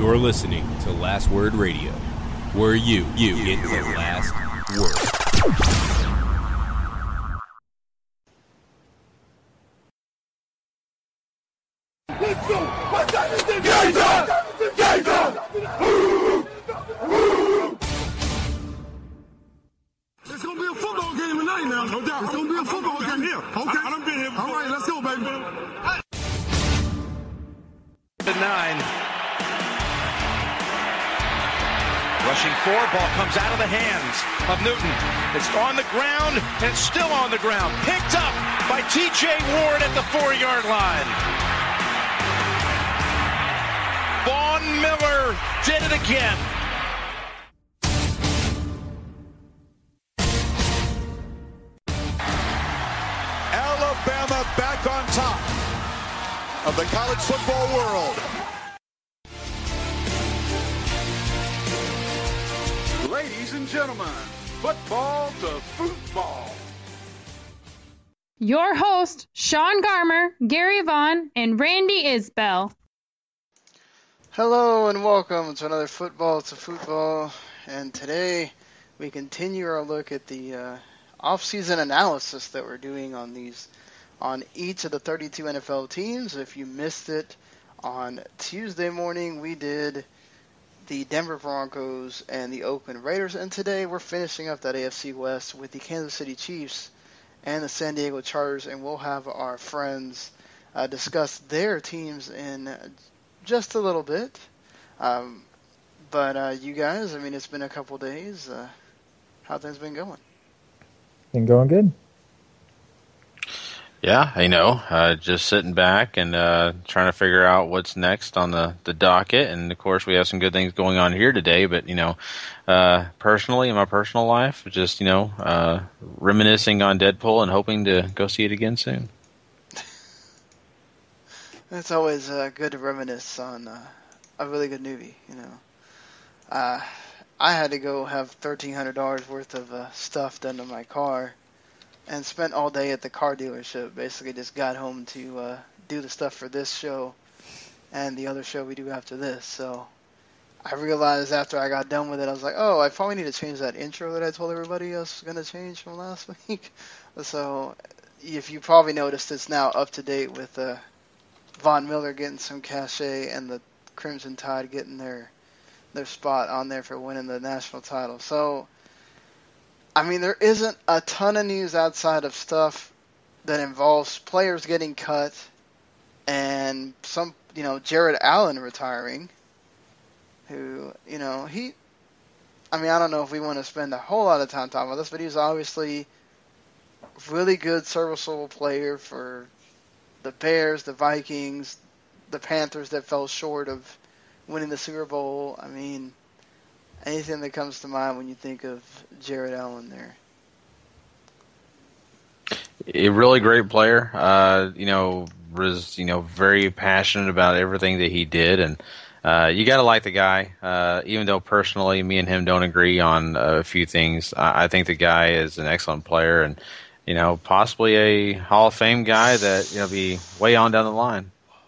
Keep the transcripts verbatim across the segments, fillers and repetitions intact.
You're listening to Last Word Radio, where you, you get the last word. Let's go! What time is it? Game time! Game time! It's gonna be a football game tonight now. No doubt. It's gonna be a football game here. Okay. I done been here before. All right, let's go, baby. The nine. Rushing four, ball comes out of the hands of Newton. It's on the ground, and it's still on the ground. Picked up by T J Ward at the four-yard line. Von Miller did it again. Alabama back on top of the college football world. Ladies and gentlemen, football to football. Your host, Sean Garmer, Gary Vaughn, and Randy Isbell. Hello and welcome to another Football to Football, and today we continue our look at the uh, off-season analysis that we're doing on these, on each of the thirty-two N F L teams. If you missed it on Tuesday morning, we did the Denver Broncos and the Oakland Raiders, and today we're finishing up that A F C West with the Kansas City Chiefs and the San Diego Chargers, and we'll have our friends uh, discuss their teams in just a little bit. Um, but uh, you guys, I mean, it's been a couple days. Uh, how things been going? Been going good. Yeah, I know. Uh, just sitting back and uh, trying to figure out what's next on the, the docket. And, of course, we have some good things going on here today. But, you know, uh, personally, in my personal life, just, you know, uh, reminiscing on Deadpool and hoping to go see it again soon. It's always uh, good to reminisce on uh, a really good movie, you know. Uh, I had to go have thirteen hundred dollars worth of uh, stuff done to my car and spent all day at the car dealership. Basically just got home to uh, do the stuff for this show and the other show we do after this. So I realized after I got done with it, I was like, oh, I probably need to change that intro that I told everybody I was going to change from last week. So if you probably noticed, it's now up to date with uh, Von Miller getting some cachet and the Crimson Tide getting their their spot on there for winning the national title. So, I mean, there isn't a ton of news outside of stuff that involves players getting cut and some, you know, Jared Allen retiring, who, you know, he, I mean, I don't know if we want to spend a whole lot of time talking about this, but he's obviously a really good, serviceable player for the Bears, the Vikings, the Panthers that fell short of winning the Super Bowl. I mean, anything that comes to mind when you think of Jared Allen there? A really great player. Uh, you know, was you know very passionate about everything that he did, and uh, you got to like the guy. Uh, even though personally, me and him don't agree on a few things, I, I think the guy is an excellent player, and you know, possibly a Hall of Fame guy that you know be way on down the line.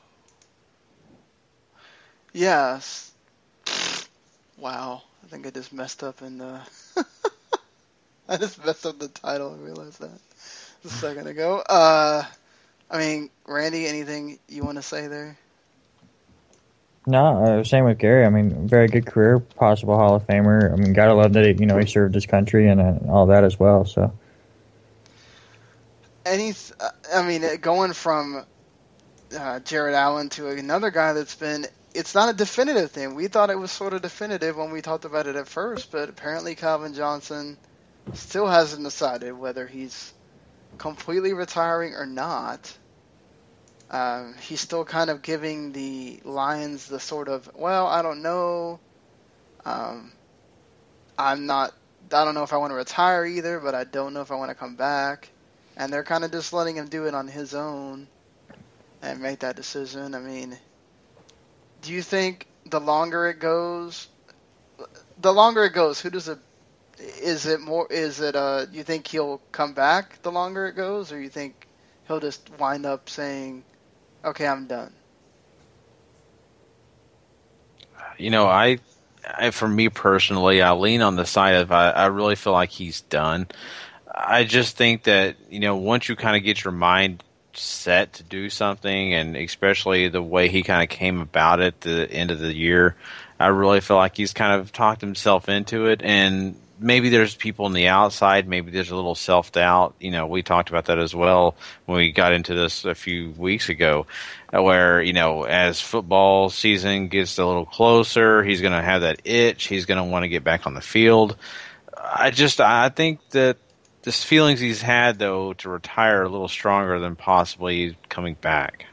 Yes. Wow. I think I just messed up in the... I just messed up the title. I realized that a second ago. Uh, I mean, Randy, anything you want to say there? No, uh, same with Gary. I mean, very good career, possible Hall of Famer. I mean, gotta love that he, you know, he served his country and uh, all that as well. So, any, I mean, going from uh, Jared Allen to another guy that's been, it's not a definitive thing. We thought it was sort of definitive when we talked about it at first, but apparently Calvin Johnson still hasn't decided whether he's completely retiring or not. Um, he's still kind of giving the Lions the sort of, well, I don't know. Um, I'm not, I don't know if I want to retire either, but I don't know if I want to come back. And they're kind of just letting him do it on his own and make that decision. I mean, do you think the longer it goes, the longer it goes, who does it, is it more, is it, uh, you think he'll come back the longer it goes, or you think he'll just wind up saying, okay, I'm done? you know, I, I, for me personally, I lean on the side of I, I really feel like he's done. I just think that, you know, once you kind of get your mind set to do something, and especially the way he kind of came about it at the end of the year, I really feel like he's kind of talked himself into it. And maybe there's people on the outside, maybe there's a little self-doubt. You know, we talked about that as well when we got into this a few weeks ago, where, you know, as football season gets a little closer, he's going to have that itch. He's going to want to get back on the field. I just, I think that this feelings he's had, though, to retire a little stronger than possibly coming back.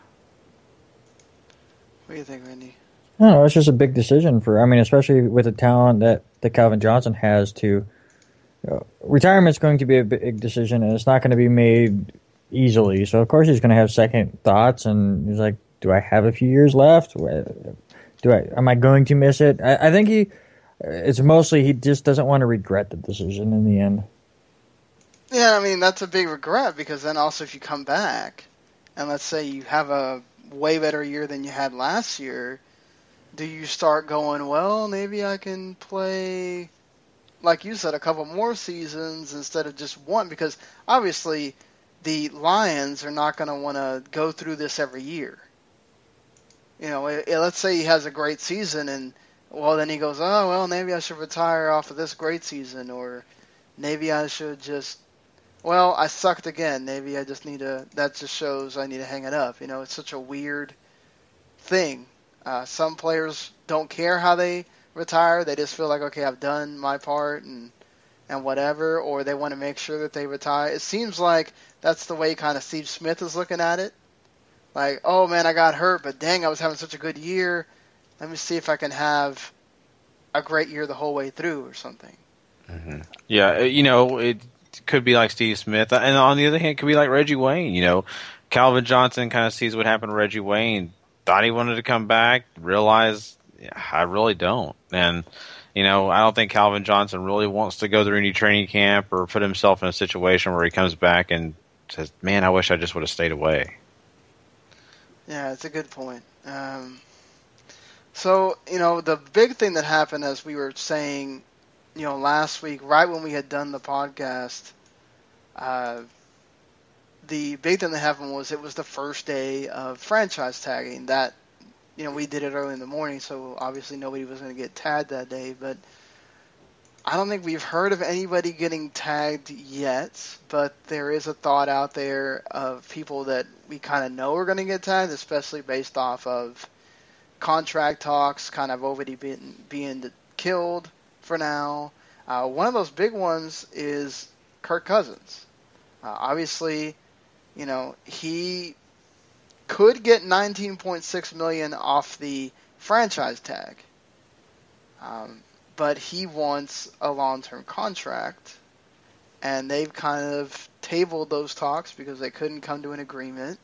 What do you think, Randy? I don't know. It's just a big decision for, I mean, especially with the talent that, that Calvin Johnson has to, you know, retirement's going to be a big decision, and it's not going to be made easily. So, of course, he's going to have second thoughts, and he's like, do I have a few years left? Do I, am I going to miss it? I, I think he, it's mostly he just doesn't want to regret the decision in the end. Yeah, I mean, that's a big regret, because then also if you come back and let's say you have a way better year than you had last year, do you start going, well, maybe I can play, like you said, a couple more seasons instead of just one? Because obviously the Lions are not going to want to go through this every year. You know, it, it, let's say he has a great season and, well, then he goes, oh, well, maybe I should retire off of this great season, or maybe I should just, well, I sucked again. Maybe I just need to, that just shows I need to hang it up. You know, it's such a weird thing. Uh, some players don't care how they retire. They just feel like, okay, I've done my part and and whatever, or they want to make sure that they retire. It seems like that's the way kind of Steve Smith is looking at it. Like, oh, man, I got hurt, but dang, I was having such a good year. Let me see if I can have a great year the whole way through or something. Mm-hmm. Yeah, you know, it could be like Steve Smith. And on the other hand, it could be like Reggie Wayne. You know, Calvin Johnson kind of sees what happened to Reggie Wayne, thought he wanted to come back, realized, yeah, I really don't. And, you know, I don't think Calvin Johnson really wants to go through any training camp or put himself in a situation where he comes back and says, man, I wish I just would have stayed away. Yeah, it's a good point. Um, so, you know, the big thing that happened, as we were saying, you know, last week, right when we had done the podcast, uh, the big thing that happened was it was the first day of franchise tagging. That, you know, we did it early in the morning, so obviously nobody was going to get tagged that day. But I don't think we've heard of anybody getting tagged yet, but there is a thought out there of people that we kind of know are going to get tagged, especially based off of contract talks kind of already being, being killed for now. Uh, one of those big ones is Kirk Cousins. Uh, obviously, you know, he could get nineteen point six million dollars off the franchise tag. Um, but he wants a long-term contract, and they've kind of tabled those talks because they couldn't come to an agreement.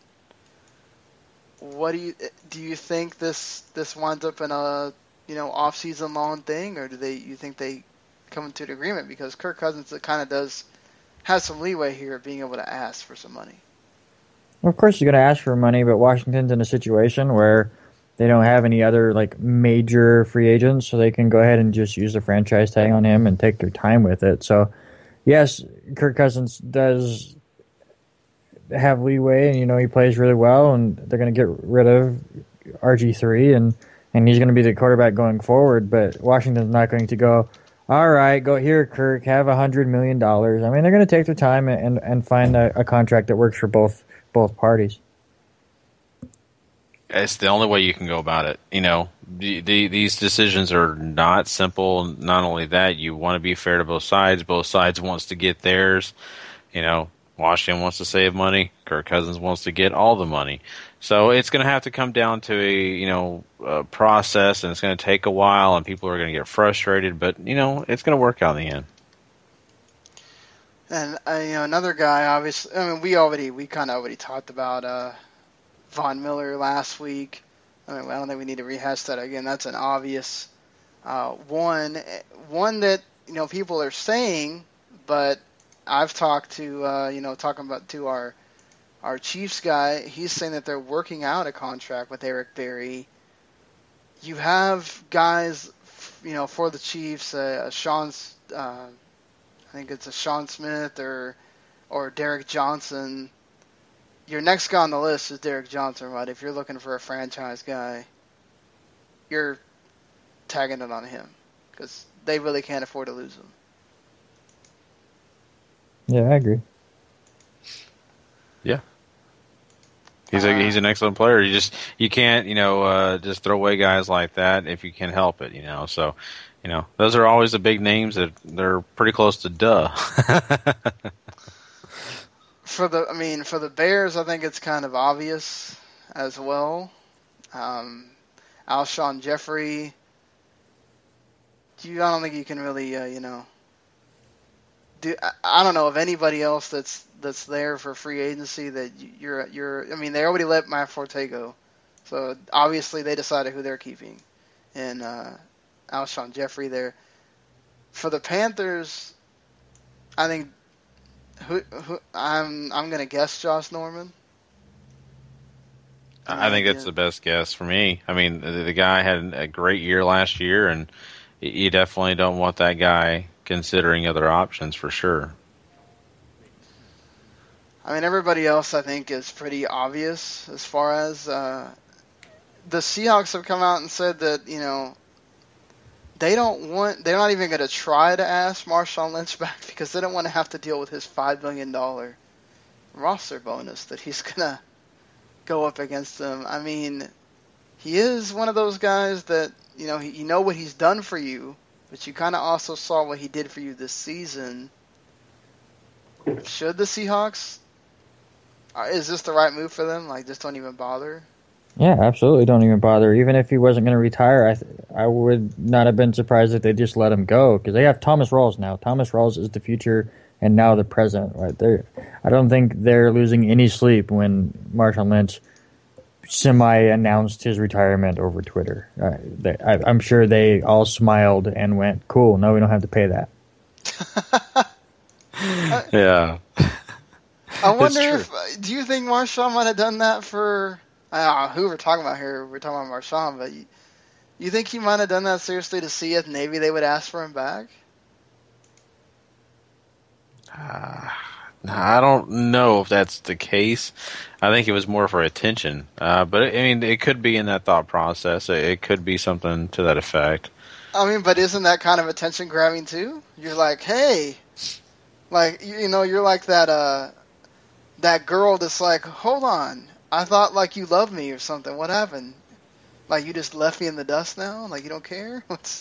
What do you do? You think this this winds up in a, you know, off-season long thing, or do they you think they come to an agreement? Because Kirk Cousins kind of does have some leeway here of being able to ask for some money. Well, of course, you're going to ask for money, but Washington's in a situation where they don't have any other like major free agents, so they can go ahead and just use the franchise tag on him and take their time with it. So, yes, Kirk Cousins does have leeway, and you know he plays really well, and they're going to get rid of R G three, and and he's going to be the quarterback going forward. But Washington's not going to go, all right, go here, Kirk, have a hundred million dollars. I mean, they're going to take their time and and find a, a contract that works for both both parties. It's the only way you can go about it. You know, the, the, these decisions are not simple. Not only that, you want to be fair to both sides. Both sides wants to get theirs. You know, Washington wants to save money. Kirk Cousins wants to get all the money. So it's going to have to come down to a, you know, a process, and it's going to take a while, and people are going to get frustrated. But, you know, it's going to work out in the end. And, uh, you know, another guy, obviously, I mean, we already, we kind of already talked about uh, Von Miller last week. I mean, I don't think we need to rehash that again. That's an obvious uh, one. One that, you know, people are saying, but I've talked to, uh, you know, talking about to our our Chiefs guy, he's saying that they're working out a contract with Eric Berry you have guys, you know, for the Chiefs, uh, Sean, uh, I think it's a Sean Smith or or Derek Johnson. Your next guy on the list is Derek Johnson, right? If you're looking for a franchise guy, you're tagging it on him because they really can't afford to lose him. Yeah, I agree. Yeah. He's a, he's an excellent player. You just you can't you know uh, just throw away guys like that if you can help it. You know, so you know those are always the big names that they're pretty close to duh. For the I mean for the Bears, I think it's kind of obvious as well. Um, Alshon Jeffrey. You, I don't think you can really uh, you know. Do, I don't know of anybody else that's that's there for free agency that you're you're. I mean, they already let Matt Forte go, so obviously they decided who they're keeping, and uh, Alshon Jeffrey there. For the Panthers, I think who, who I'm I'm gonna guess Josh Norman. I think that's the best guess for me. I mean, the, the guy had a great year last year, and you definitely don't want that guy considering other options for sure. I mean, everybody else I think is pretty obvious as far as uh, the Seahawks have come out and said that, you know, they don't want, they're not even going to try to ask Marshawn Lynch back because they don't want to have to deal with his five million dollars roster bonus that he's going to go up against them. I mean, he is one of those guys that, you know, he, you know what he's done for you, but you kind of also saw what he did for you this season. Should the Seahawks, is this the right move for them? Like, just don't even bother? Yeah, absolutely don't even bother. Even if he wasn't going to retire, I th- I would not have been surprised if they just let him go because they have Thomas Rawls now. Thomas Rawls is the future and now the present right there. I don't think they're losing any sleep when Marshawn Lynch semi-announced his retirement over Twitter. Uh, they, I, I'm sure they all smiled and went, cool, no, we don't have to pay that. Yeah. I wonder if, do you think Marshawn might have done that for, I don't know who we're talking about here, we're talking about Marshawn, but you, you think he might have done that seriously to see if maybe they would ask for him back? Uh, I don't know if that's the case. I think it was more for attention. Uh, but, I mean, it could be in that thought process. It, it could be something to that effect. I mean, but isn't that kind of attention grabbing too? You're like, hey, like, you know, you're like that, uh, that girl that's like, hold on, I thought like you loved me or something. What happened? Like you just left me in the dust now? Like you don't care? What's?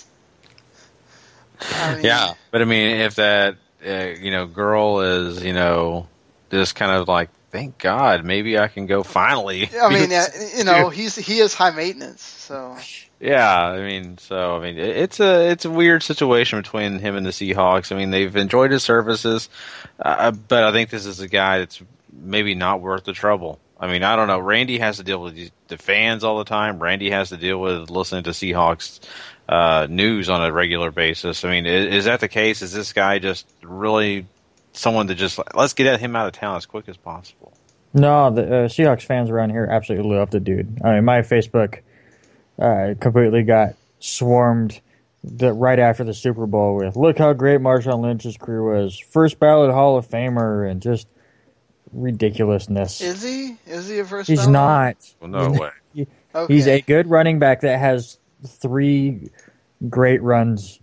I mean, yeah, but I mean, if that uh, you know girl is you know just kind of like, thank God, maybe I can go finally. I mean, yeah, you know, he's he is high maintenance, so. Yeah, I mean, so I mean, it's a it's a weird situation between him and the Seahawks. I mean, they've enjoyed his services, uh, but I think this is a guy that's maybe not worth the trouble. I mean, I don't know. Randy has to deal with the fans all the time. Randy has to deal with listening to Seahawks uh, news on a regular basis. I mean, is, is that the case? Is this guy just really someone that just, let's get him out of town as quick as possible? No, the uh, Seahawks fans around here absolutely love the dude. I mean, my Facebook uh, completely got swarmed the, right after the Super Bowl with, look how great Marshawn Lynch's career was. First ballot Hall of Famer, and just ridiculousness. Is he? Is he a first He's ballot? not. Well, no he's way. He, Okay. He's a good running back that has three great runs.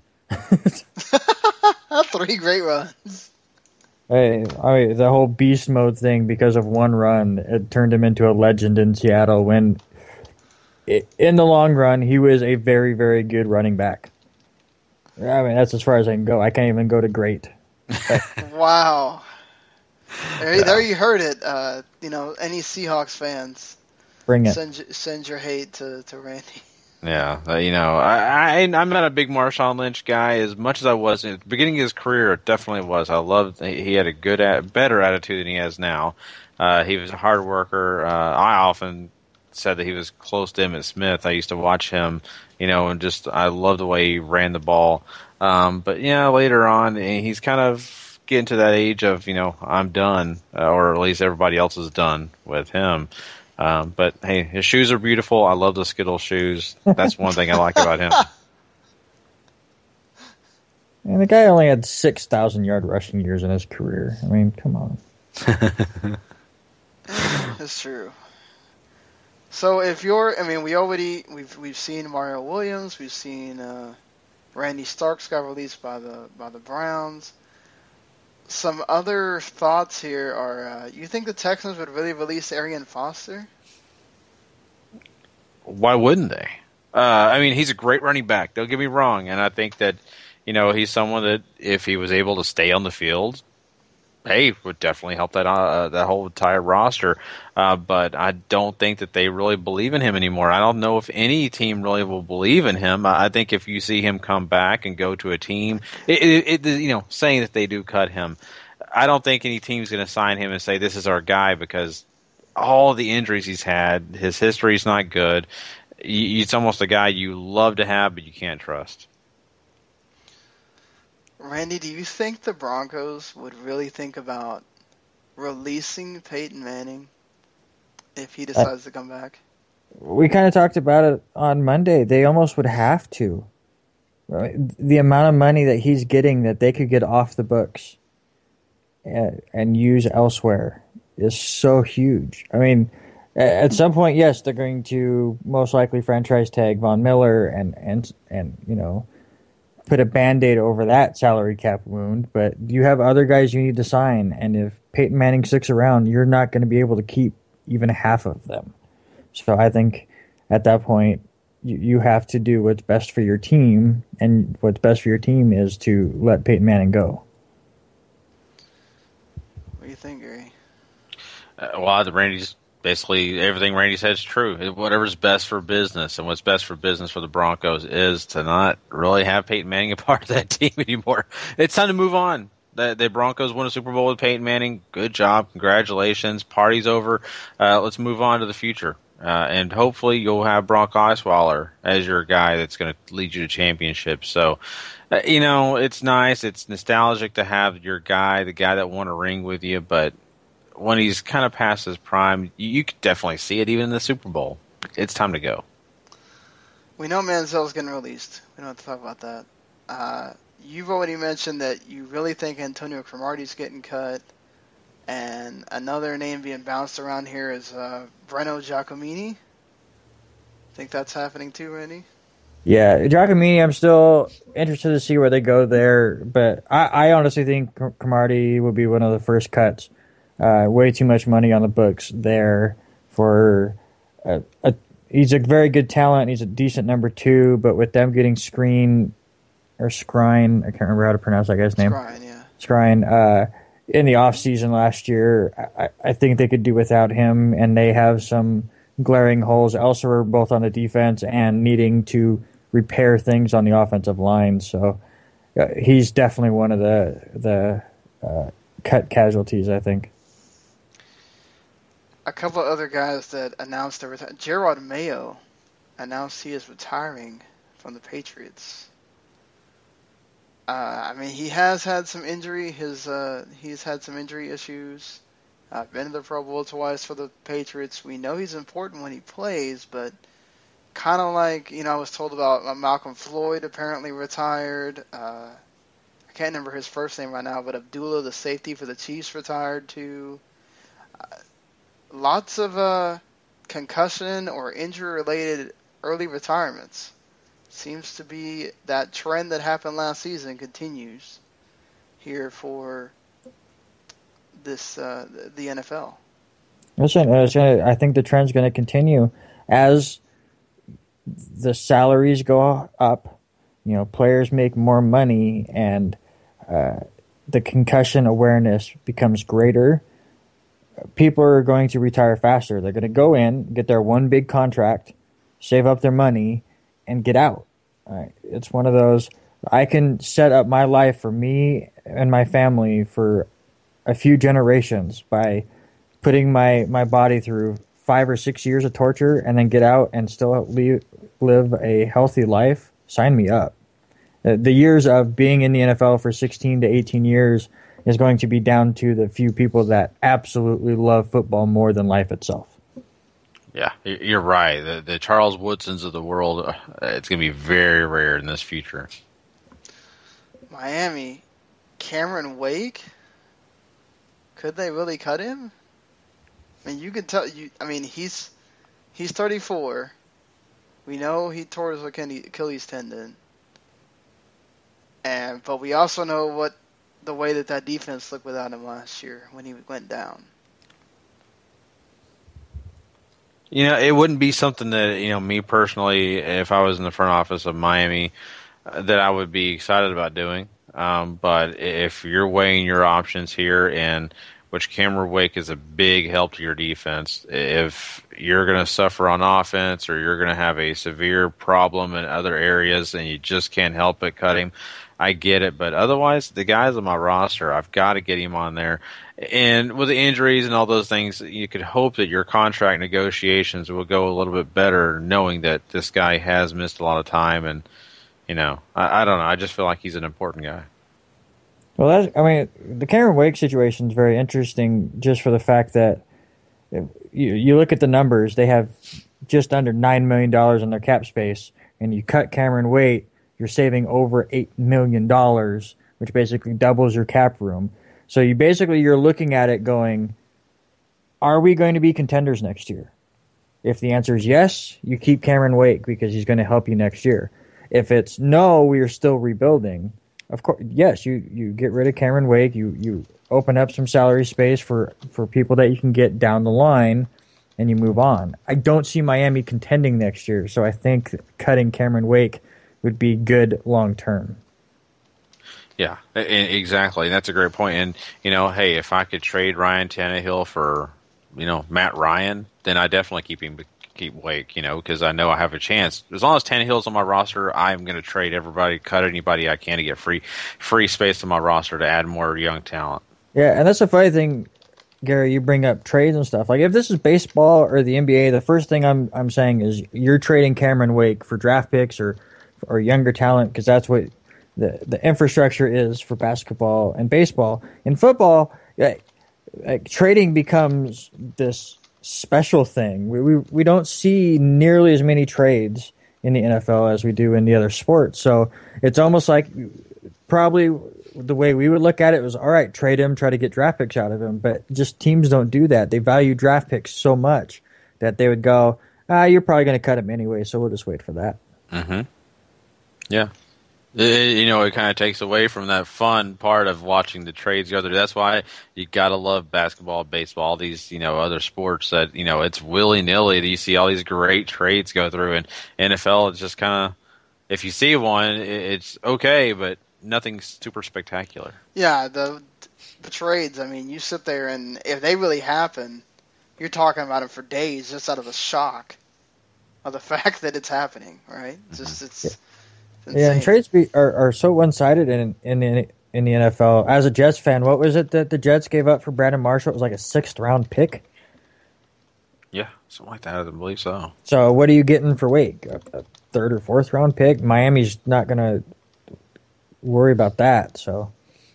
Three great runs. Hey, I mean, the whole beast mode thing, because of one run, it turned him into a legend in Seattle when, it, in the long run, he was a very, very good running back. I mean, that's as far as I can go. I can't even go to great. Wow. There, there you heard it. Uh, you know, any Seahawks fans, Bring it. send send your hate to, to Randy. Yeah, uh, you know, I, I I'm not a big Marshawn Lynch guy as much as I was at the beginning of his career. It definitely was. I loved he had a good, better attitude than he has now. Uh, he was a hard worker. Uh, I often said that he was close to Emmitt Smith. I used to watch him, you know, and just I loved the way he ran the ball. Um, but yeah, later on, he's kind of getting to that age of, you know, I'm done, uh, or at least everybody else is done with him. Um, but hey, his shoes are beautiful. I love the Skittles shoes. That's one thing I like about him. And the guy only had six thousand yard rushing years in his career. I mean, come on. That's true. So if you're, I mean, we already we've we've seen Mario Williams, we've seen uh, Randy Starks got released by the by the Browns. Some other thoughts here are: uh, you think the Texans would really release Arian Foster? Why wouldn't they? Uh, I mean, he's a great running back. Don't get me wrong, and I think that you know he's someone that if he was able to stay on the field, hey, would definitely help that uh, that whole entire roster. Uh, but I don't think that they really believe in him anymore. I don't know if any team really will believe in him. I think if you see him come back and go to a team, it, it, it, you know, saying that they do cut him, I don't think any team's going to sign him and say this is our guy because all the injuries he's had, his history's not good. It's almost a guy you love to have, but you can't trust. Randy, do you think the Broncos would really think about releasing Peyton Manning if he decides uh, to come back? We kind of talked about it on Monday. They almost would have to. Right? The amount of money that he's getting that they could get off the books and, and use elsewhere is so huge. I mean, at some point, yes, they're going to most likely franchise tag Von Miller and, and, and you know, put a Band-Aid over that salary cap wound, but you have other guys you need to sign, and if Peyton Manning sticks around, you're not going to be able to keep even half of them. So I think at that point, you, you have to do what's best for your team, and what's best for your team is to let Peyton Manning go. What do you think, Gary? Uh, well, the Randy's basically everything Randy said is true. Whatever's best for business, and what's best for business for the Broncos is to not really have Peyton Manning a part of that team anymore. It's time to move on. The, the Broncos won a Super Bowl with Peyton Manning. Good job. Congratulations. Party's over. Uh, let's move on to the future. Uh, and hopefully you'll have Brock Osweiler as your guy that's going to lead you to championships. So, uh, you know, it's nice. It's nostalgic to have your guy, the guy that won a ring with you, but when he's kind of past his prime, you, you could definitely see it even in the Super Bowl. It's time to go. We know Manziel's getting released. We don't have to talk about that. Uh, you've already mentioned that you really think Antonio Cromartie's getting cut. And another name being bounced around here is uh, Breno Giacomini. Think that's happening too, Randy? Yeah, Giacomini, I'm still interested to see where they go there. But I, I honestly think Cromartie will be one of the first cuts. Uh, way too much money on the books there for a, a, he's a very good talent. He's a decent number two, but with them getting Screen or Scrine, I can't remember how to pronounce that guy's name. Scrine, yeah. Scrine, uh, in the off season last year, I, I think they could do without him, and they have some glaring holes elsewhere, both on the defense and needing to repair things on the offensive line. So uh, he's definitely one of the the uh, cut casualties, I think. A couple of other guys that announced their retirement. Gerard Mayo announced he is retiring from the Patriots. Uh, I mean, he has had some injury. His uh, he's had some injury issues. Uh, been to the Pro Bowl twice for the Patriots. We know he's important when he plays, but kind of like, you know, I was told about uh, Malcolm Floyd apparently retired. Uh, I can't remember his first name right now, but Abdullah, the safety for the Chiefs, retired too. Uh, Lots of uh, concussion or injury-related early retirements. Seems to be that trend that happened last season continues here for this uh, the N F L. Listen, I think the trend's going to continue as the salaries go up. You know, players make more money, and uh, the concussion awareness becomes greater. People are going to retire faster. They're going to go in, get their one big contract, save up their money, and get out. All right. It's one of those, I can set up my life for me and my family for a few generations by putting my, my body through five or six years of torture and then get out and still leave, live a healthy life. Sign me up. The years of being in the N F L for sixteen to eighteen years is going to be down to the few people that absolutely love football more than life itself. Yeah, you're right. The, the Charles Woodsons of the world, uh, it's going to be very rare in this future. Miami, Cameron Wake? Could they really cut him? I mean, you can tell. You, I mean, he's he's thirty-four. We know he tore his Achilles tendon, and but we also know what the way that that defense looked without him last year when he went down. You know, it wouldn't be something that, you know, me personally, if I was in the front office of Miami, uh, that I would be excited about doing. Um, but if you're weighing your options here, and which Cameron Wake is a big help to your defense, if you're going to suffer on offense or you're going to have a severe problem in other areas and you just can't help but cut him, I get it. But otherwise, the guys on my roster, I've got to get him on there. And with the injuries and all those things, you could hope that your contract negotiations will go a little bit better, knowing that this guy has missed a lot of time. And, you know, I, I don't know. I just feel like he's an important guy. Well, that's, I mean, the Cameron Wake situation is very interesting just for the fact that you, you look at the numbers. They have just under nine million dollars in their cap space, and you cut Cameron Wake, you're saving over eight million dollars, which basically doubles your cap room. So you basically, you're looking at it going, are we going to be contenders next year? If the answer is yes, you keep Cameron Wake because he's going to help you next year. If it's no, we are still rebuilding, of course, yes, you, you get rid of Cameron Wake, you, you open up some salary space for, for people that you can get down the line, and you move on. I don't see Miami contending next year, so I think cutting Cameron Wake would be good long term. Yeah, exactly. That's a great point. And, you know, hey, if I could trade Ryan Tannehill for, you know, Matt Ryan, then I definitely keep him, keep Wake, you know, because I know I have a chance. As long as Tannehill's on my roster, I'm going to trade everybody, cut anybody I can to get free free space on my roster to add more young talent. Yeah, and that's the funny thing, Gary, you bring up trades and stuff. Like, if this is baseball or the N B A, the first thing I'm I'm saying is you're trading Cameron Wake for draft picks or, or younger talent, because that's what the the infrastructure is for basketball and baseball. In football, like, like, trading becomes this special thing. We, we we don't see nearly as many trades in the N F L as we do in the other sports. So it's almost like probably the way we would look at it was, all right, trade him, try to get draft picks out of him. But just teams don't do that. They value draft picks so much that they would go, ah, you're probably going to cut him anyway, so we'll just wait for that. Mm-hmm. Yeah. It, you know, it kind of takes away from that fun part of watching the trades go through. That's why you got to love basketball, baseball, all these, you know, other sports that, you know, it's willy-nilly that you see all these great trades go through. And N F L, it's just kind of, if you see one, it's okay, but nothing super spectacular. Yeah, the the trades, I mean, you sit there and if they really happen, you're talking about them for days just out of the shock of the fact that it's happening, right? It's just, it's... Yeah. Yeah, and trades be, are, are so one-sided in, in in in the N F L. As a Jets fan, what was it that the Jets gave up for Brandon Marshall? It was like a sixth-round pick? Yeah, something like that. I believe so. So what are you getting for Wake? A, a third or fourth-round pick? Miami's not going to worry about that. So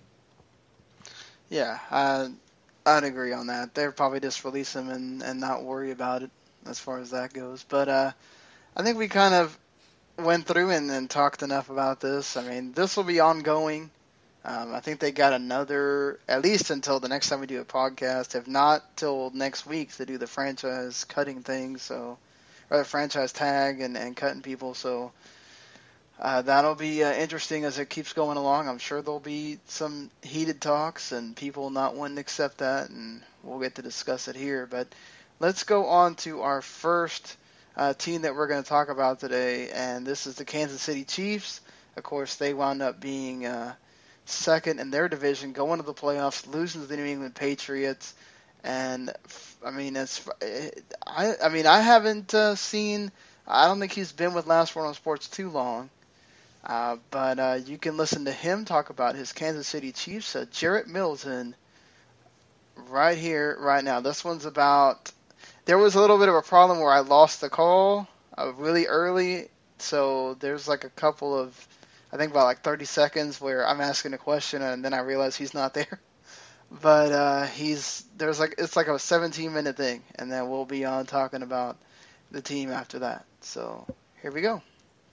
yeah, I, I'd agree on that. They'll probably just release him and, and not worry about it as far as that goes. But uh, I think we kind of went through and, and talked enough about this. I mean, this will be ongoing. Um, I think they got another, at least until the next time we do a podcast, if not till next week to do the franchise cutting thing, so, or the franchise tag and, and cutting people. So uh, that'll be uh, interesting as it keeps going along. I'm sure there'll be some heated talks and people not wanting to accept that, and we'll get to discuss it here. But let's go on to our first Uh, team that we're going to talk about today, and this is the Kansas City Chiefs. Of course, they wound up being uh, second in their division, going to the playoffs, losing to the New England Patriots. And I mean, it's I I mean I haven't uh, seen. I don't think he's been with Last Word on Sports too long, uh, but uh, you can listen to him talk about his Kansas City Chiefs. Uh, Jarrett Middleton, right here, right now. This one's about. There was a little bit of a problem where I lost the call uh, really early, so there's like a couple of, I think about like thirty seconds where I'm asking a question and then I realize he's not there. But uh, he's there's like it's like a seventeen minute thing, and then we'll be on talking about the team after that. So here we go.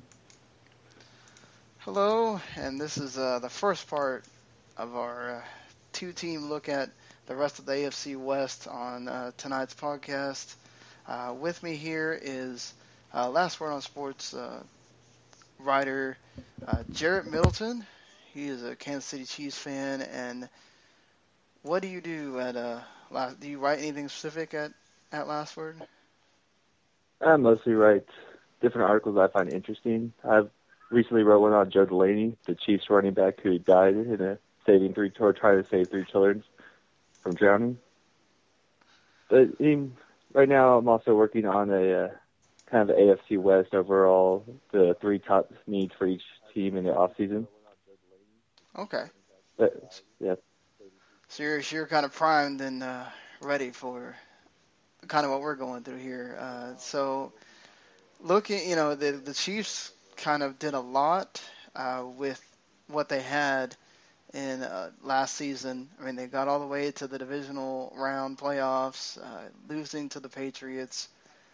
Hello, and this is uh, the first part of our uh, two-team look at the rest of the A F C West on uh, tonight's podcast. Uh, with me here is uh, Last Word on Sports uh, writer uh, Jarrett Middleton. He is a Kansas City Chiefs fan, and what do you do at uh, last? Do you write anything specific at, at Last Word? I mostly write different articles I find interesting. I've recently wrote one on Joe Delaney, the Chiefs running back who died in a saving three or trying to save three children from drowning. But um, right now, I'm also working on a uh, kind of A F C West overall, the three top needs for each team in the off season. Okay. But, yeah. So you're you're kind of primed and uh, ready for kind of what we're going through here. Uh, so looking, you know, the the Chiefs kind of did a lot uh, with what they had in uh, last season. I mean, they got all the way to the divisional round playoffs, uh, losing to the Patriots.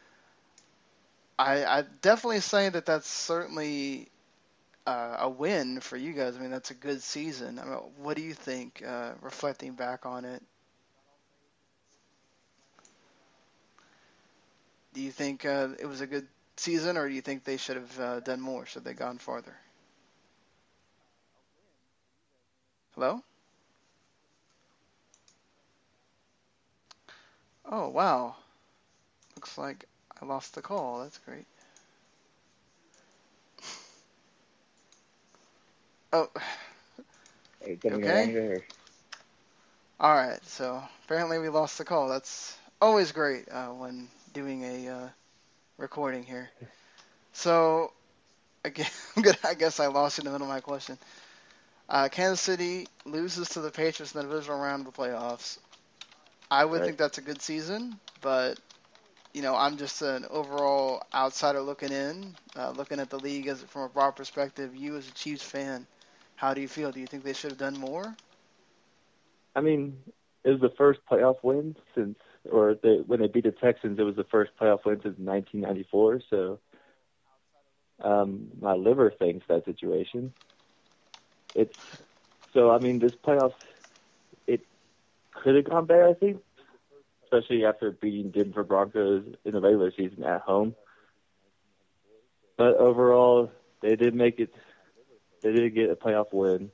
I I definitely say that that's certainly uh, a win for you guys. I mean, that's a good season. I mean, what do you think, uh, reflecting back on it? Do you think uh, it was a good season, or do you think they should have uh, done more? Should they gone farther? Hello? Oh, wow. Looks like I lost the call. That's great. Oh. Hey, okay. All right. So apparently we lost the call. That's always great uh, when doing a uh, recording here. So again, I guess I lost you in the middle of my question. Uh, Kansas City loses to the Patriots in the divisional round of the playoffs. I would right. think that's a good season, but you know, I'm just an overall outsider looking in, uh, looking at the league as from a broad perspective. You as a Chiefs fan, how do you feel? Do you think they should have done more? I mean, it was the first playoff win since, or they, when they beat the Texans, it was the first playoff win since nineteen ninety-four. So um, my liver thinks that situation. It's so. I mean, this playoffs, it could have gone better, I think, especially after beating Denver Broncos in the regular season at home. But overall, they did make it. They did get a playoff win,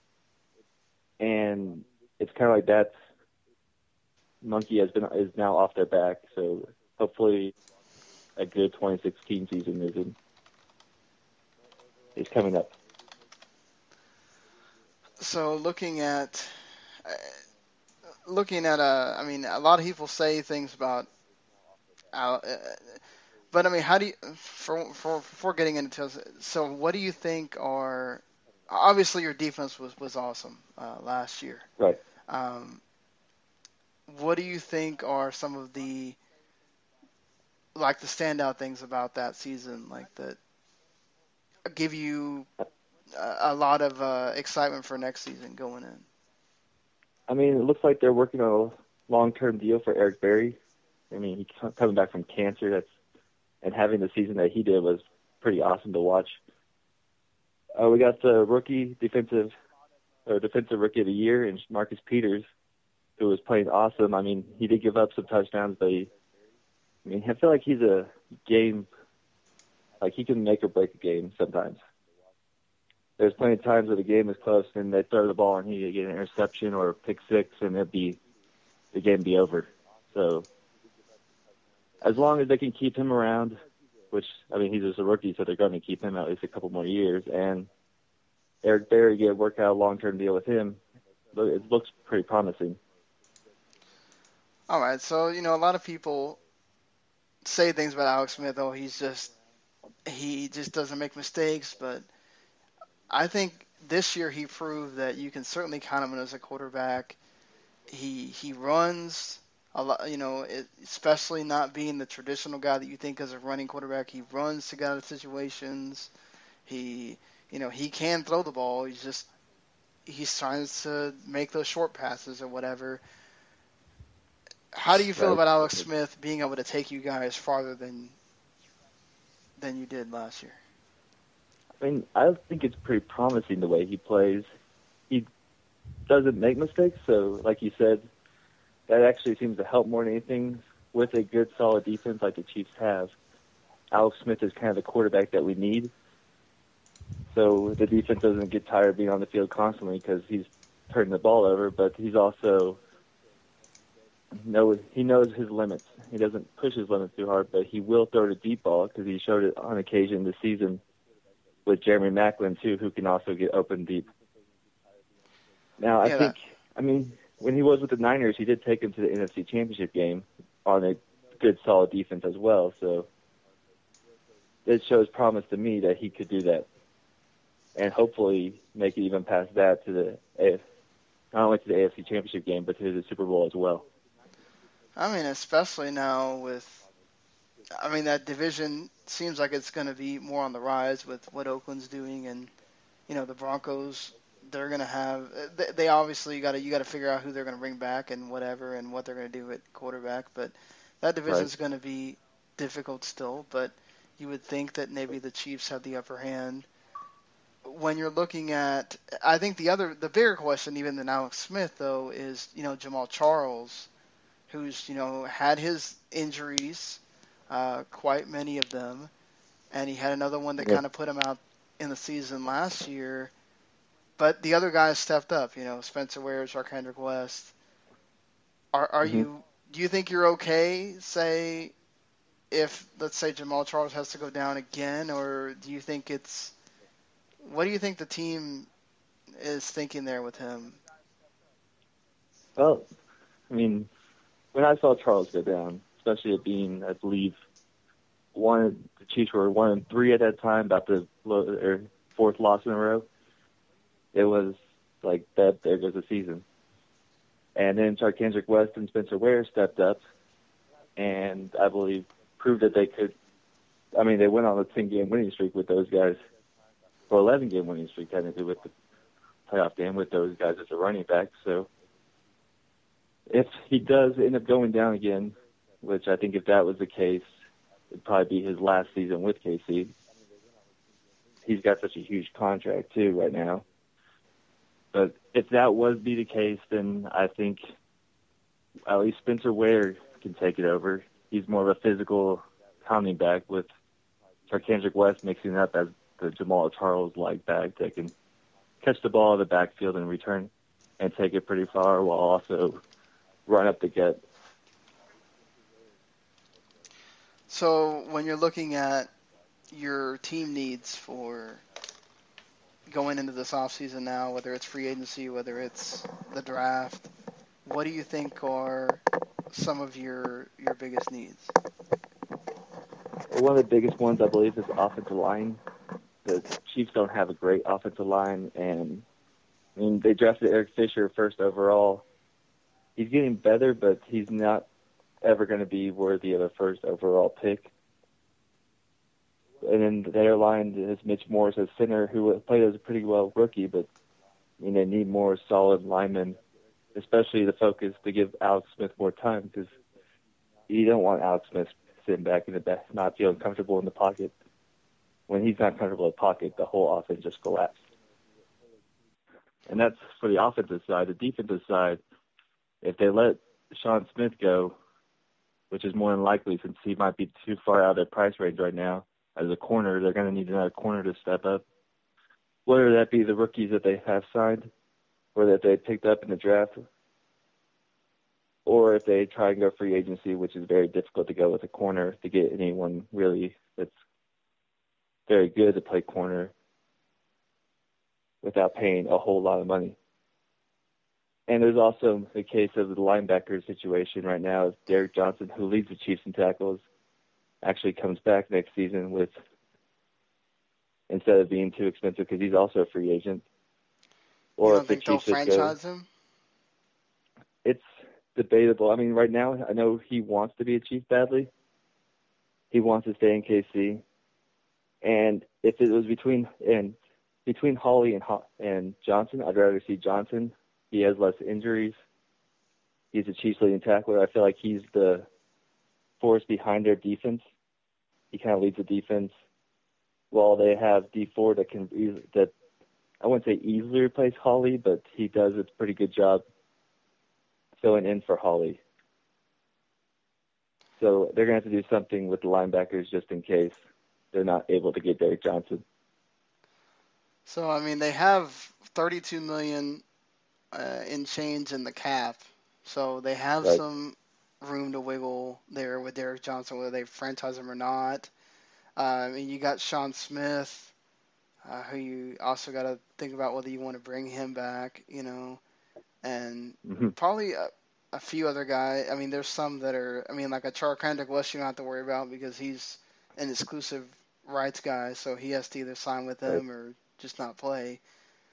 and it's kind of like that monkey has been is now off their back. So hopefully, a good twenty sixteen season is in, is coming up. So looking at uh, looking at uh, I mean, a lot of people say things about, uh, but I mean, how do you for for before getting into so what do you think are obviously your defense was was awesome uh, last year, right? Um, what do you think are some of the like the standout things about that season, like that give you a lot of uh, excitement for next season going in? I mean, it looks like they're working on a long-term deal for Eric Berry. I mean, he's coming back from cancer. That's and having the season that he did was pretty awesome to watch. Uh, we got the rookie defensive or defensive rookie of the year, and Marcus Peters, who was playing awesome. I mean, he did give up some touchdowns, but he, I mean, I feel like he's a game, like he can make or break a game sometimes. There's plenty of times where the game is close and they throw the ball and he get an interception or a pick six and it'd be the game be over. So as long as they can keep him around, which I mean he's just a rookie, so they're going to keep him at least a couple more years, and Eric Berry get work out a long term deal with him, it looks pretty promising. All right, so you know a lot of people say things about Alex Smith. Oh, he's just he just doesn't make mistakes, but I think this year he proved that you can certainly count him as a quarterback. He he runs a lot, you know, it, especially not being the traditional guy that you think as a running quarterback. He runs to get out of situations. He, you know, he can throw the ball. He's just he's trying to make those short passes or whatever. How do you feel about Alex Smith being able to take you guys farther than than you did last year? I mean, I think it's pretty promising the way he plays. He doesn't make mistakes, so like you said, that actually seems to help more than anything with a good, solid defense like the Chiefs have. Alex Smith is kind of the quarterback that we need, so the defense doesn't get tired of being on the field constantly because he's turning the ball over, but he's also knows he knows his limits. He doesn't push his limits too hard, but he will throw the deep ball because he showed it on occasion this season with Jeremy Maclin, too, who can also get open deep. Now, I yeah, think, that... I mean, when he was with the Niners, he did take him to the N F C Championship game on a good, solid defense as well. So it shows promise to me that he could do that and hopefully make it even past that to the A F C, not only to the A F C Championship game, but to the Super Bowl as well. I mean, especially now with, I mean, that division seems like it's going to be more on the rise with what Oakland's doing, and you know the Broncos. They're going to have. They, they obviously got to you got to figure out who they're going to bring back and whatever, and what they're going to do at quarterback. But that division is going to be difficult still. But you would think that maybe the Chiefs have the upper hand. When you're looking at, I think the other, the bigger question even than Alex Smith though is you know Jamal Charles, who's you know had his injuries. Uh, quite many of them, and he had another one that yeah. kind of put him out in the season last year. But the other guys stepped up, you know, Spencer Ware, Charcandrick West. Are are mm-hmm. you? Do you think you're okay? Say, if let's say Jamal Charles has to go down again, or do you think it's? What do you think the team is thinking there with him? Well, I mean, when I saw Charles go down, especially it being, I believe, one the Chiefs were one and three at that time, about the or fourth loss in a row. It was like that. There goes the season. And then Charcandrick West and Spencer Ware stepped up, and I believe proved that they could. I mean, they went on a ten-game winning streak with those guys, or eleven-game winning streak technically with the playoff game with those guys as a running back. So if he does end up going down again, which I think if that was the case, it'd probably be his last season with K C. He's got such a huge contract, too, right now. But if that was be the case, then I think at least Spencer Ware can take it over. He's more of a physical pounding back with Charcandrick West mixing up as the Jamal Charles-like back that can catch the ball in the backfield and return and take it pretty far while also run up the gut. So when you're looking at your team needs for going into this offseason now, whether it's free agency, whether it's the draft, what do you think are some of your your biggest needs? One of the biggest ones, I believe, is offensive line. The Chiefs don't have a great offensive line, and I mean they drafted Eric Fisher first overall. He's getting better, but he's not ever going to be worthy of a first overall pick. And then their line is Mitch Morris as center, who played as a pretty well rookie, but I mean, they need more solid linemen, especially the focus to give Alex Smith more time, because you don't want Alex Smith sitting back in the back, not feeling comfortable in the pocket. When he's not comfortable in the pocket, the whole offense just collapses. And that's for the offensive side. The defensive side, if they let Sean Smith go, which is more than likely since he might be too far out of their price range right now, as a corner, they're going to need another corner to step up. Whether that be the rookies that they have signed or that they picked up in the draft, or if they try and go free agency, which is very difficult to go with a corner to get anyone really that's very good to play corner without paying a whole lot of money. And there's also the case of the linebacker situation right now is Derek Johnson, who leads the Chiefs in tackles, actually comes back next season with, instead of being too expensive, because he's also a free agent. Or you don't if the think they'll franchise him? It's debatable. I mean, right now, I know he wants to be a Chief badly. He wants to stay in K C. And if it was between and between Hawley and and Johnson, I'd rather see Johnson. He has less injuries. He's a Chiefs leading tackler. I feel like he's the force behind their defense. He kind of leads the defense while they have D Ford that can eas- that I wouldn't say easily replace Holly, but he does a pretty good job filling in for Holly. So they're going to have to do something with the linebackers just in case they're not able to get Derek Johnson. So I mean, they have thirty-two million uh, in change in the cap, so they have Right. some room to wiggle there with Derek Johnson, whether they franchise him or not. Um, and you got Sean Smith, uh, who you also got to think about whether you want to bring him back, you know, and Mm-hmm. probably a, a few other guys. I mean, there's some that are, I mean, like a Char Kendrick West you don't have to worry about because he's an exclusive rights guy, so he has to either sign with them Right. or just not play.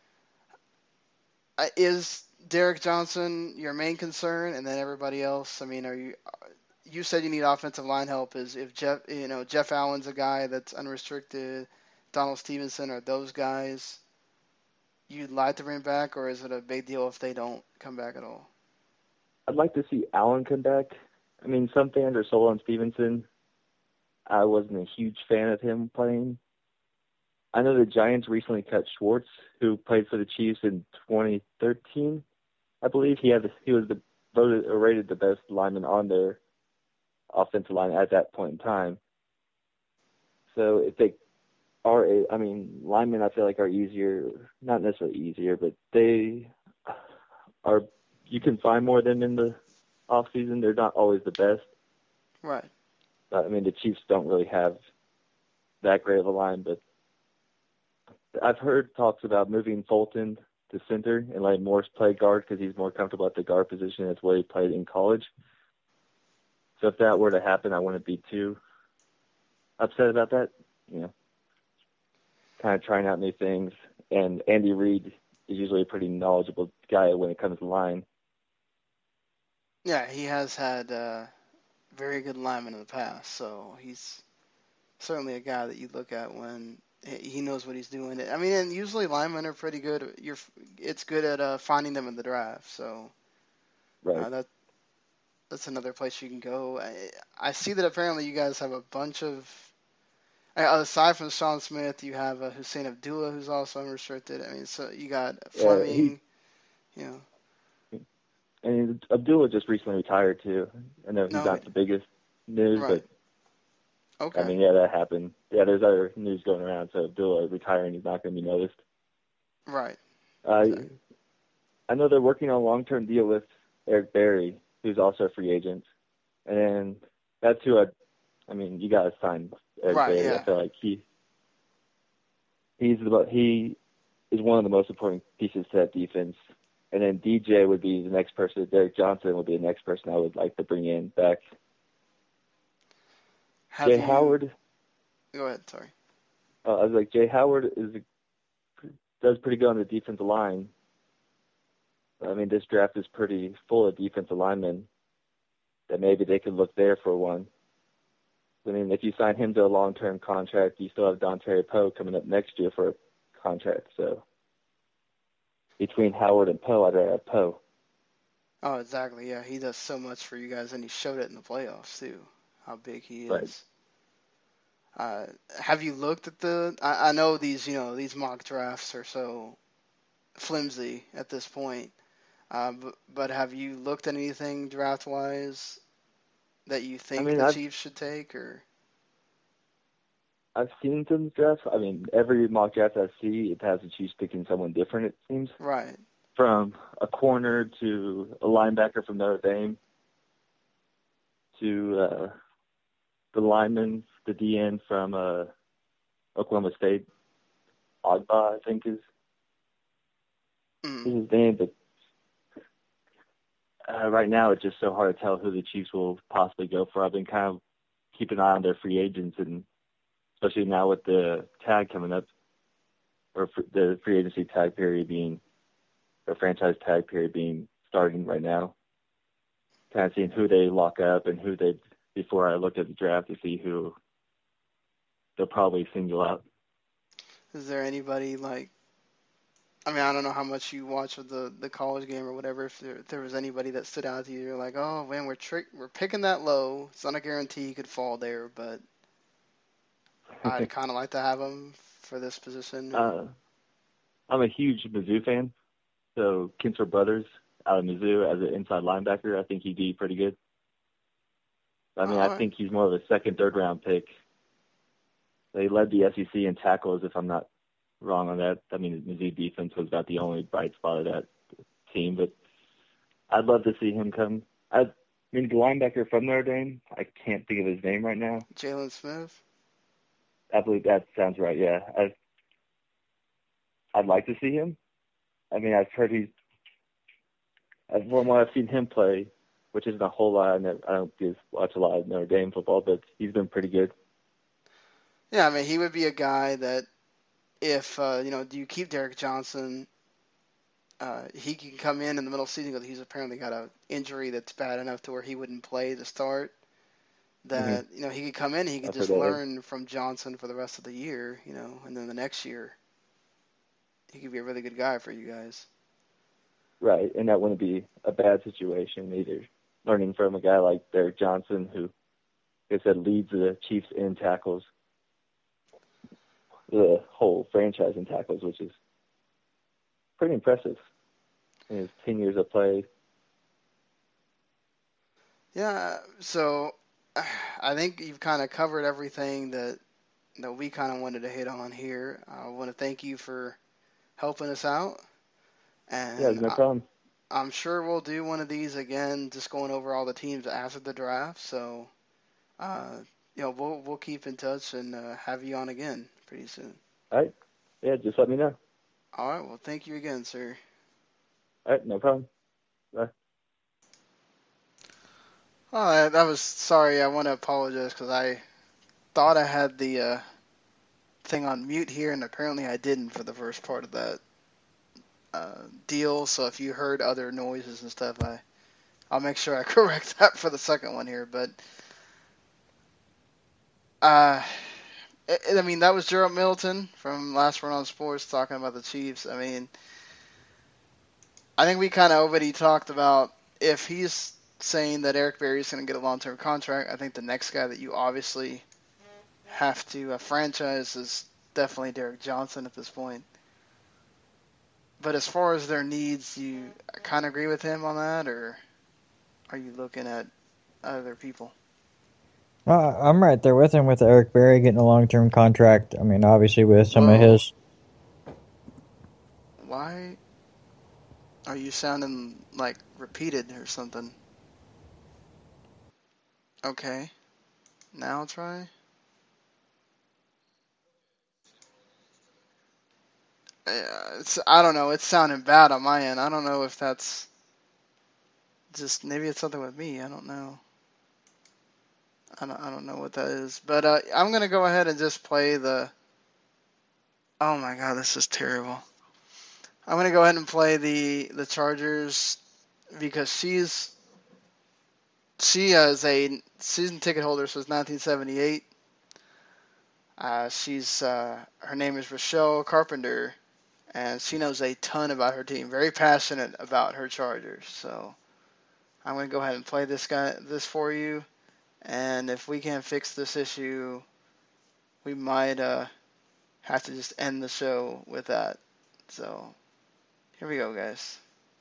Uh, is Derek Johnson your main concern, and then everybody else? I mean, are you? You said you need offensive line help. Is if Jeff, you know, Jeff Allen's a guy that's unrestricted. Donald Stevenson are those guys you'd like to bring back, or is it a big deal if they don't come back at all? I'd like to see Allen come back. I mean, some fans are sold on Stevenson. I wasn't a huge fan of him playing. I know the Giants recently cut Schwartz, who played for the Chiefs in twenty thirteen. I believe he had the, he was the voted or rated the best lineman on their offensive line at that point in time. So if they are, a, I mean, linemen I feel like are easier, not necessarily easier, but they are. You can find more of them in the off season. They're not always the best. Right. But, I mean, the Chiefs don't really have that great of a line, but I've heard talks about moving Fulton to center and letting Morris play guard because he's more comfortable at the guard position. That's where he played in college. So if that were to happen, I wouldn't be too upset about that. You know, kind of trying out new things. And Andy Reid is usually a pretty knowledgeable guy when it comes to line. Yeah, he has had uh, very good linemen in the past, so he's certainly a guy that you look at when he knows what he's doing. I mean, and usually linemen are pretty good. You're, it's good at uh, finding them in the draft, so Right. uh, that that's another place you can go. I, I see that apparently you guys have a bunch of, uh, aside from Sean Smith, you have uh, Hussein Abdullah, who's also unrestricted. I mean, so you got Fleming, he, you know. And Abdullah just recently retired too. I know he's No, not the biggest news, right. but Okay. I mean, yeah, that happened. Yeah, there's other news going around. So Abdullah retiring, he's not going to be noticed. Right. Uh, Exactly. I know they're working on a long-term deal with Eric Berry, who's also a free agent, and that's who I. I mean, you got to sign Eric Right, Berry. yeah. I feel like he he's the he is one of the most important pieces to that defense. And then D J would be the next person. Derek Johnson would be the next person I would like to bring in back. Have Jay you- Howard. Go ahead. Sorry. Uh, I was like, Jay Howard is does pretty good on the defensive line. I mean, this draft is pretty full of defensive linemen that maybe they could look there for one. I mean, if you sign him to a long-term contract, you still have Dontari Poe coming up next year for a contract. So between Howard and Poe, I'd rather have Poe. Oh, exactly. Yeah, he does so much for you guys, and he showed it in the playoffs too. How big he is. Right. Uh, have you looked at the? I, I know these, you know, these mock drafts are so flimsy at this point. Uh, but, but have you looked at anything draft-wise that you think I mean, the I've- Chiefs should take, or? I've seen some drafts. I mean, every mock draft I see, it has the Chiefs picking someone different, it seems. Right. From a corner to a linebacker from Notre Dame to uh, the lineman, the D N from uh, Oklahoma State. Ogba, I think is, Mm. is his name. But uh, right now, it's just so hard to tell who the Chiefs will possibly go for. I've been kind of keeping an eye on their free agents, and especially now with the tag coming up, or fr- the free agency tag period being, or franchise tag period being starting right now. Kind of seeing who they lock up and who they, before I look at the draft to see who they'll probably single out. Is there anybody like? I mean, I don't know how much you watch of the, the college game or whatever. If there, if there was anybody that stood out to you, you're like, oh man, we're trick, we're picking that low. It's not a guarantee he could fall there, but I'd kind of like to have him for this position. Uh, I'm a huge Mizzou fan, so Kinser Brothers out of Mizzou as an inside linebacker, I think he'd be pretty good. I mean, All I think he's more of a second, third round pick. They led the S E C in tackles, if I'm not wrong on that. I mean, the Mizzou defense was about the only bright spot of that team, but I'd love to see him come. I, I mean, the linebacker from Notre Dame, I can't think of his name right now. Jalen Smith? I believe that sounds right, yeah. I, I'd like to see him. I mean, I've heard he's, from what I've seen him play, which isn't a whole lot. I, never, I don't just watch a lot of Notre Dame football, but he's been pretty good. Yeah, I mean, he would be a guy that if, uh, you know, do you keep Derek Johnson, uh, he can come in in the middle of the season because he's apparently got an injury that's bad enough to where he wouldn't play to start. That, mm-hmm. you know, he could come in and he could I've just learn from Johnson for the rest of the year, you know, and then the next year he could be a really good guy for you guys. Right, and that wouldn't be a bad situation either. Learning from a guy like Derek Johnson, who, like I said, leads the Chiefs in tackles, the whole franchise in tackles, which is pretty impressive in his ten years of play. Yeah, so I think you've kind of covered everything that that we kind of wanted to hit on here. I want to thank you for helping us out. And yeah, no problem. I, I'm sure we'll do one of these again, just going over all the teams after the draft. So, uh, you know, we'll we'll keep in touch and uh, have you on again pretty soon. All right. Yeah, just let me know. All right. Well, thank you again, sir. All right, no problem. Bye. All right, that was sorry. I want to apologize because I thought I had the uh, thing on mute here, and apparently I didn't for the first part of that uh, deal. So if you heard other noises and stuff, I I'll make sure I correct that for the second one here. But uh, it, I mean, that was Gerald Middleton from Last Word on Sports talking about the Chiefs. I mean, I think we kind of already talked about if he's saying that Eric Berry is going to get a long-term contract. I think the next guy that you obviously have to uh, franchise is definitely Derek Johnson at this point. But as far as their needs, you kind of agree with him on that, or are you looking at other people? Uh, I'm right there with him with Eric Berry getting a long-term contract. I mean, obviously with some Whoa. of his... Why are you sounding like repeated or something? Okay. Now try. Yeah, it's, I don't know. It's sounding bad on my end. I don't know if that's just, maybe it's something with me. I don't know. I don't, I don't know what that is. But uh, I'm going to go ahead and just play the... Oh my god, this is terrible. I'm going to go ahead and play the, the Chargers because she's... She is a season ticket holder since nineteen seventy-eight. Uh, she's uh, her name is Rochelle Carpenter, and she knows a ton about her team. Very passionate about her Chargers. So I'm going to go ahead and play this guy this for you. And if we can't fix this issue, we might uh, have to just end the show with that. So here we go, guys.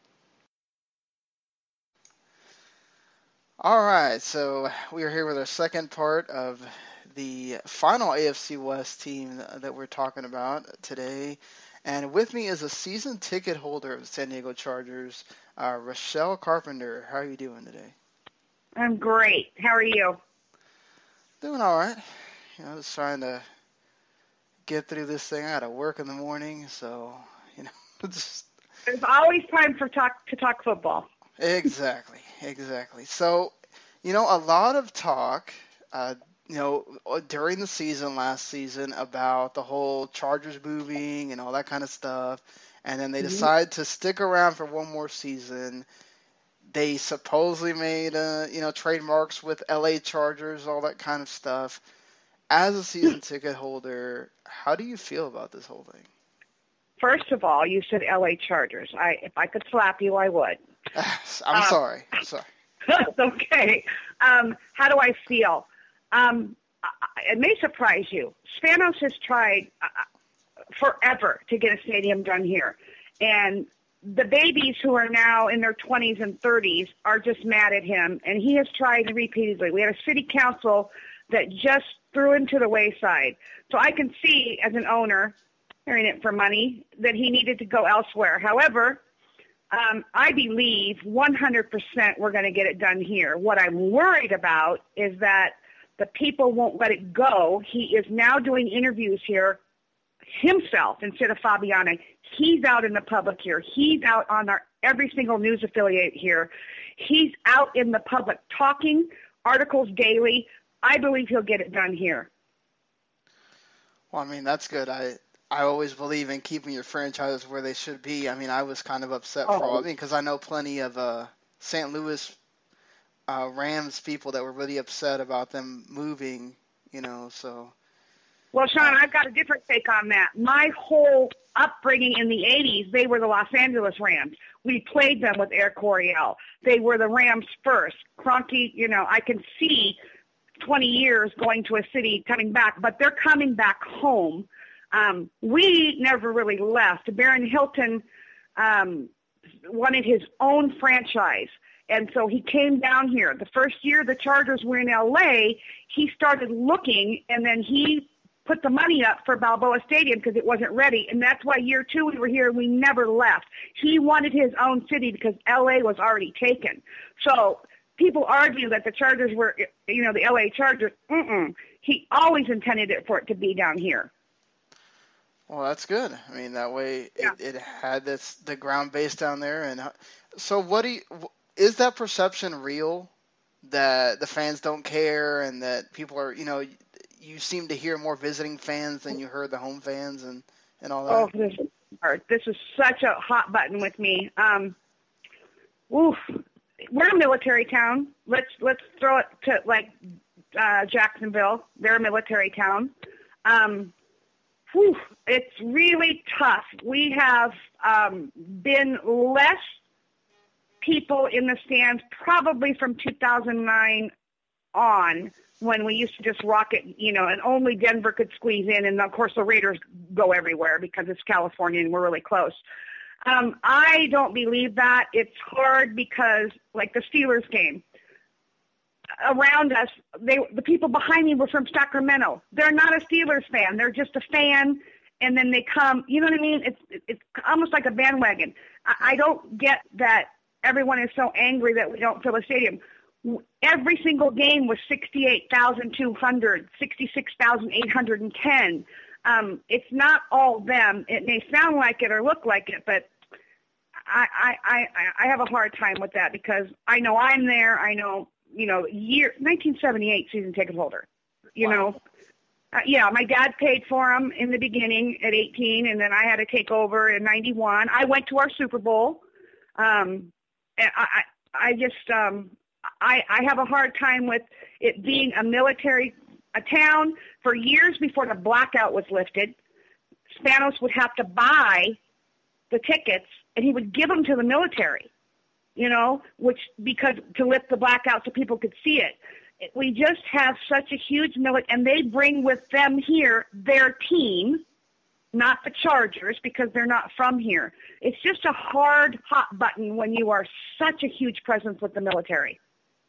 All right, so we are here with our second part of the final A F C West team that we're talking about today. And with me is a season ticket holder of the San Diego Chargers, uh, Rochelle Carpenter. How are you doing today? I'm great. How are you? Doing all right. You know, just trying to get through this thing. I got to work in the morning, so, you know, just... There's always time for talk to talk football. Exactly, exactly. So, you know, a lot of talk, uh, you know, during the season, last season, about the whole Chargers moving and all that kind of stuff. And then they mm-hmm. decide to stick around for one more season. They supposedly made, uh, you know, trademarks with L A Chargers, all that kind of stuff. As a season ticket holder, how do you feel about this whole thing? First of all, you said L A Chargers. I, if I could slap you, I would. I'm uh, sorry. I'm sorry. That's okay. Um, how do I feel? Um, it may surprise you. Spanos has tried uh, forever to get a stadium done here. And the babies who are now in their twenties and thirties are just mad at him. And he has tried repeatedly. We had a city council that just threw him to the wayside. So I can see, as an owner, hearing it for money, that he needed to go elsewhere. However, um, I believe one hundred percent we're going to get it done here. What I'm worried about is that the people won't let it go. He is now doing interviews here himself instead of Fabiana. He's out in the public here. He's out on our every single news affiliate here. He's out in the public talking, articles daily. I believe he'll get it done here. Well, I mean, that's good. I I always believe in keeping your franchises where they should be. I mean, I was kind of upset Oh. for all, I mean, because I know plenty of uh, Saint Louis uh, Rams people that were really upset about them moving, you know, so. Well, Sean, I've got a different take on that. My whole upbringing in the eighties, they were the Los Angeles Rams. We played them with Air Coryell. They were the Rams first. Kroenke, you know, I can see twenty years going to a city, coming back, but they're coming back home. Um, we never really left. Baron Hilton um, wanted his own franchise, and so he came down here. The first year the Chargers were in L A, he started looking, and then he put the money up for Balboa Stadium because it wasn't ready, and that's why year two we were here and we never left. He wanted his own city because L A was already taken. So people argue that the Chargers were, you know, the L A Chargers. Mm-mm. He always intended it for it to be down here. Well, that's good. I mean, that way Yeah. it, it had this the ground base down there. And uh, so, what do you, is that perception real that the fans don't care and that people are, you know, you seem to hear more visiting fans than you heard the home fans and, and all that? Oh, this is hard. This is such a hot button with me. Um, oof. We're a military town. Let's let's throw it to like uh, Jacksonville. They're a military town. Um, whew, it's really tough. We have um, been less people in the stands probably from two thousand nine on, when we used to just rock it, you know, and only Denver could squeeze in, and of course the Raiders go everywhere because it's California and we're really close. Um, I don't believe that. It's hard because, like the Steelers game, around us, they the people behind me were from Sacramento. They're not a Steelers fan. They're just a fan, and then they come. You know what I mean? It's it's almost like a bandwagon. I, I don't get that everyone is so angry that we don't fill a stadium. Every single game was sixty-eight thousand two hundred, sixty-six thousand eight hundred ten. Um, it's not all them. It may sound like it or look like it, but I, I, I, I have a hard time with that because I know I'm there. I know, you know, year nineteen seventy-eight season ticket holder. You Wow. know, uh, yeah, my dad paid for them in the beginning at eighteen, and then I had to take over in ninety-one. I went to our Super Bowl. Um, and I, I, I just, um, I, I have a hard time with it being a military a town. For years before the blackout was lifted, Spanos would have to buy the tickets, and he would give them to the military, you know, which because to lift the blackout so people could see it. We just have such a huge military, and they bring with them here their team, not the Chargers, because they're not from here. It's just a hard, hot button when you are such a huge presence with the military.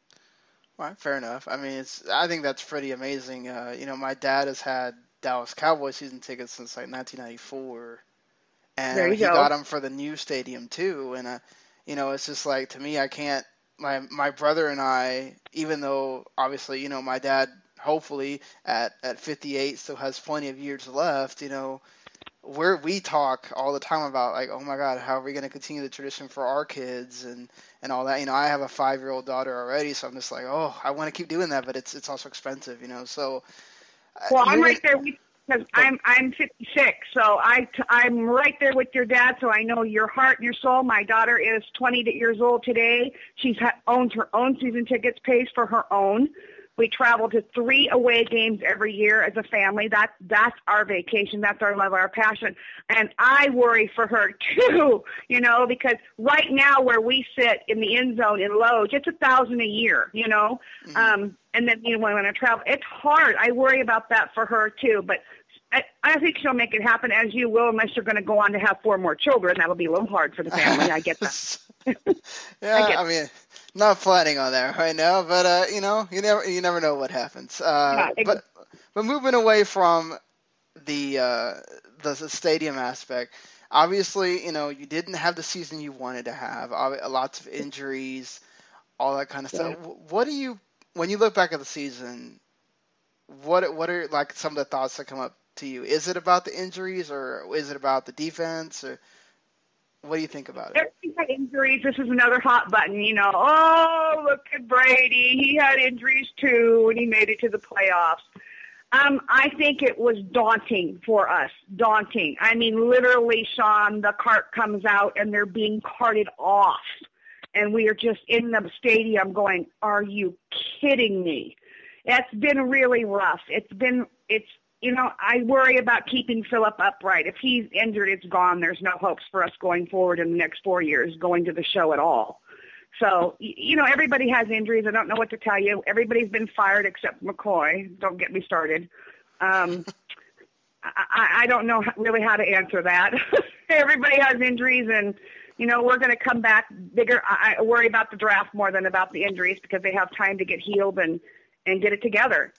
All right, fair enough. I mean, it's. I think that's pretty amazing. Uh, you know, my dad has had Dallas Cowboys season tickets since like nineteen ninety-four, and There you he go. got them for the new stadium too. And uh, you know, it's just like to me, I can't. My my brother and I, even though obviously, you know, my dad hopefully at at fifty-eight still has plenty of years left. You know, where we talk all the time about like, oh my God, how are we going to continue the tradition for our kids and, and all that. You know, I have a five-year-old daughter already, so I'm just like, oh, I want to keep doing that, but it's it's also expensive, you know. So, Well, I'm you're- right there with because I'm I'm fifty-six, so I I'm right there with your dad. So I know your heart and your soul. My daughter is twenty years old today. She's ha- owns her own season tickets, pays for her own. We travel to three away games every year as a family. That, that's our vacation. That's our love, our passion. And I worry for her, too, you know, because right now where we sit in the end zone in Loge, it's a thousand a year, you know. Mm-hmm. Um, and then, you know, when I travel, it's hard. I worry about that for her, too. But I, I think she'll make it happen, as you will, unless you're going to go on to have four more children. That'll be a little hard for the family. I get that. yeah, I, I mean, not planning on that right now, but uh, you know, you never, you never know what happens. Uh, yeah, but, but moving away from the, uh, the the stadium aspect, obviously, you know, you didn't have the season you wanted to have. Lots of injuries, all that kind of yeah. stuff. What do you, when you look back at the season, what what are like some of the thoughts that come up to you? Is it about the injuries, or is it about the defense, or what do you think about it? Everything had injuries. This is another hot button, you know. Oh, look at Brady. He had injuries too, and he made it to the playoffs. Um, I think it was daunting for us, daunting. I mean, literally, Sean, the cart comes out, and they're being carted off. And we are just in the stadium going, are you kidding me? It's been really rough. It's been, it's, you know, I worry about keeping Philip upright. If he's injured, it's gone. There's no hopes for us going forward in the next four years, going to the show at all. So, you know, everybody has injuries. I don't know what to tell you. Everybody's been fired except McCoy. Don't get me started. Um, I, I don't know really how to answer that. Everybody has injuries, and, you know, we're going to come back bigger. I, I worry about the draft more than about the injuries because they have time to get healed and, and get it together.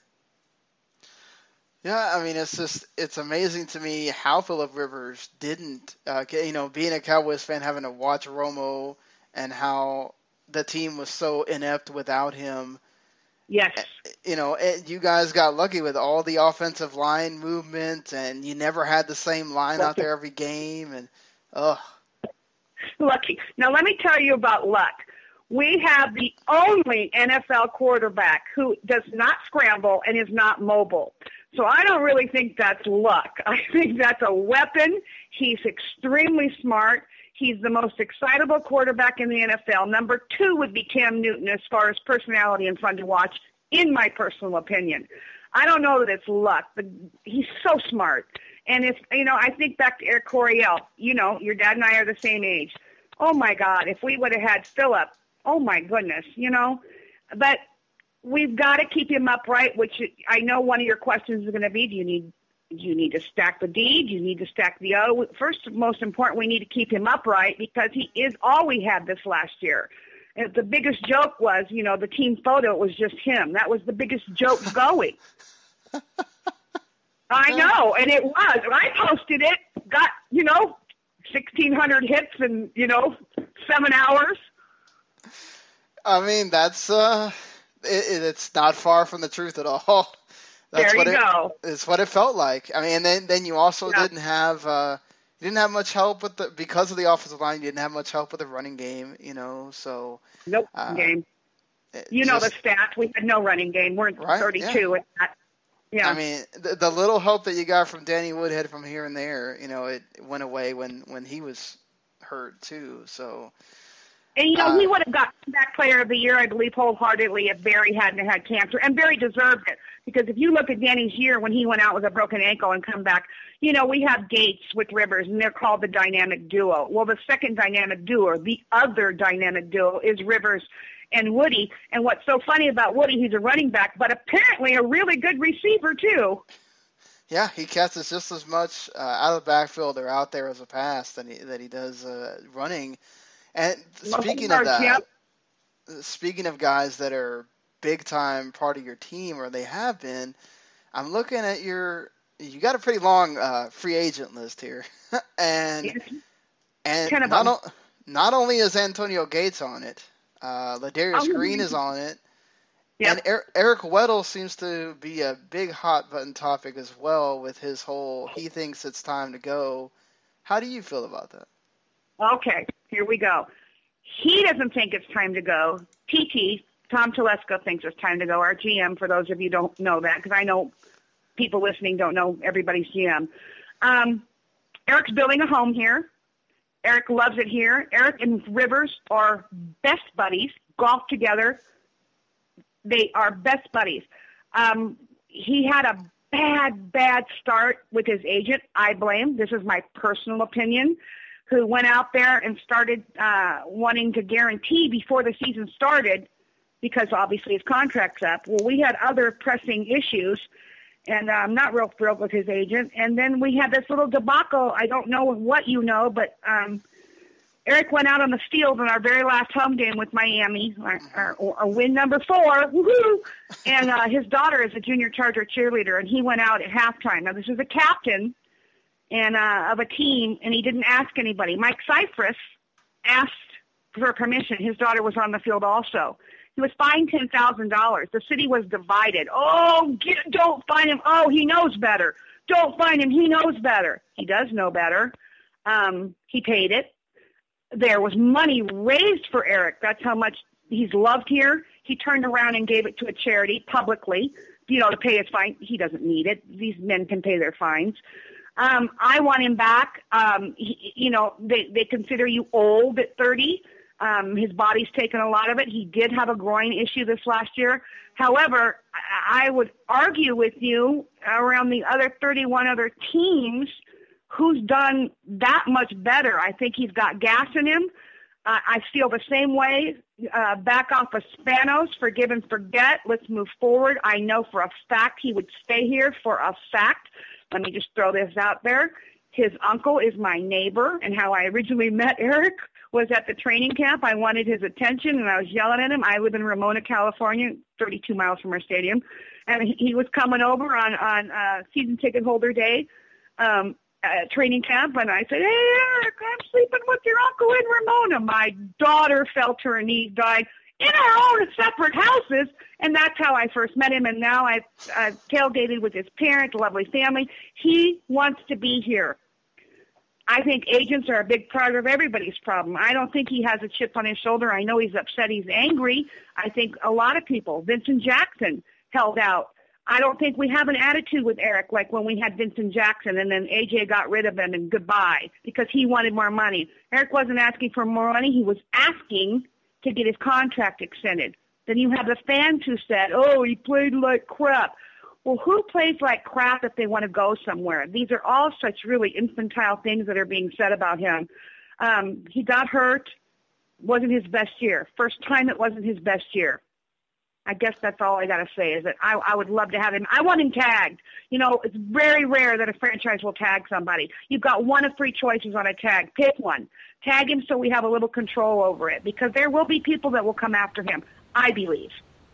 Yeah, I mean, it's just, it's amazing to me how Phillip Rivers didn't, uh, you know, being a Cowboys fan, having to watch Romo and how the team was so inept without him. Yes. You know, you guys got lucky with all the offensive line movement, and you never had the same line lucky. out there every game, and, ugh. Lucky. Now, let me tell you about luck. We have the only N F L quarterback who does not scramble and is not mobile. So I don't really think that's luck. I think that's a weapon. He's extremely smart. He's the most excitable quarterback in the N F L. Number two would be Cam Newton as far as personality and fun to watch, in my personal opinion. I don't know that it's luck, but he's so smart. And if, you know, I think back to Eric Coryell. You know, your dad and I are the same age. Oh, my God, if we would have had Phillip, oh, my goodness, you know. But we've got to keep him upright, which I know one of your questions is going to be, do you need do you need to stack the D? Do you need to stack the O? First, most important, we need to keep him upright because he is all we had this last year. And the biggest joke was, you know, the team photo was just him. That was the biggest joke going. I know, and it was. I posted it, got, you know, sixteen hundred hits in, you know, seven hours. I mean, that's, uh, it, it's not far from the truth at all. That's there you what it, go. It's what it felt like. I mean, and then, then you also yeah. didn't have, uh, you didn't have much help with the, because of the offensive line, you didn't have much help with the running game, you know, so. Nope, uh, game. You know just, the stats. We had no running game. We're right? thirty-two yeah. at that. Yeah. I mean, the, the little help that you got from Danny Woodhead from here and there, you know, it went away when, when he was hurt too. So, and you know, uh, he would have got comeback player of the year, I believe, wholeheartedly if Barry hadn't had cancer, and Barry deserved it because if you look at Danny's year when he went out with a broken ankle and come back, you know, we have Gates with Rivers, and they're called the dynamic duo. Well, the second dynamic duo, the other dynamic duo, is Rivers and Woody. And what's so funny about Woody, he's a running back, but apparently a really good receiver too. Yeah, he catches just as much uh, out of the backfield or out there as a pass than he, that he does uh, running. And speaking of that, yep. speaking of guys that are big-time part of your team, or they have been, I'm looking at your – you got a pretty long uh, free agent list here. and yes. and kind of not, o- not only is Antonio Gates on it, Uh, Ladarius oh, Green is on it, yep. and er- Eric Weddle seems to be a big hot button topic as well with his whole he thinks it's time to go. How do you feel about that? Okay, here we go. He doesn't think it's time to go. T T, Tom Telesco, thinks it's time to go. Our G M, for those of you who don't know that, because I know people listening don't know everybody's G M. Um, Eric's building a home here. Eric loves it here. Eric and Rivers are best buddies, golf together. They are best buddies. Um, he had a bad, bad start with his agent, I blame. This is my personal opinion, who went out there and started uh, wanting to guarantee before the season started because obviously his contract's up. Well, we had other pressing issues, and I'm not real thrilled with his agent. And then we had this little debacle. I don't know what you know, but um, Eric went out on the field in our very last home game with Miami, our, our, our win number four, woohoo! And uh, his daughter is a junior Charger cheerleader, and he went out at halftime. Now, this is a captain and uh, of a team, and he didn't ask anybody. Mike Cypress asked for permission. His daughter was on the field also. He was fined ten thousand dollars. The city was divided. Oh, get, don't fine him. Oh, he knows better. Don't fine him. He knows better. He does know better. Um, he paid it. There was money raised for Eric. That's how much he's loved here. He turned around and gave it to a charity publicly, you know, to pay his fine. He doesn't need it. These men can pay their fines. Um, I want him back. Um, he, you know, they, they consider you old at thirty. Um, his body's taken a lot of it. He did have a groin issue this last year. However, I, I would argue with you around the other thirty-one other teams who's done that much better. I think he's got gas in him. Uh, I feel the same way. Uh, back off of Spanos, forgive and forget. Let's move forward. I know for a fact he would stay here for a fact. Let me just throw this out there. His uncle is my neighbor, and how I originally met Eric was at the training camp. I wanted his attention, and I was yelling at him. I live in Ramona, California, thirty-two miles from our stadium, and he, he was coming over on, on uh, season ticket holder day, um, uh, training camp, and I said, hey, Eric, I'm sleeping with your uncle in Ramona. My daughter fell to her knees, died in our own separate houses, and that's how I first met him, and now I've uh, tailgated with his parents, lovely family. He wants to be here. I think agents are a big part of everybody's problem. I don't think he has a chip on his shoulder. I know he's upset. He's angry. I think a lot of people, Vincent Jackson held out. I don't think we have an attitude with Eric like when we had Vincent Jackson and then A J got rid of him and goodbye because he wanted more money. Eric wasn't asking for more money. He was asking to get his contract extended. Then you have the fans who said, oh, he played like crap. Well, who plays like crap if they want to go somewhere? These are all such really infantile things that are being said about him. Um, he got hurt. Wasn't his best year. First time it wasn't his best year. I guess that's all I got to say is that I, I would love to have him. I want him tagged. You know, it's very rare that a franchise will tag somebody. You've got one of three choices on a tag. Pick one. Tag him so we have a little control over it because there will be people that will come after him, I believe.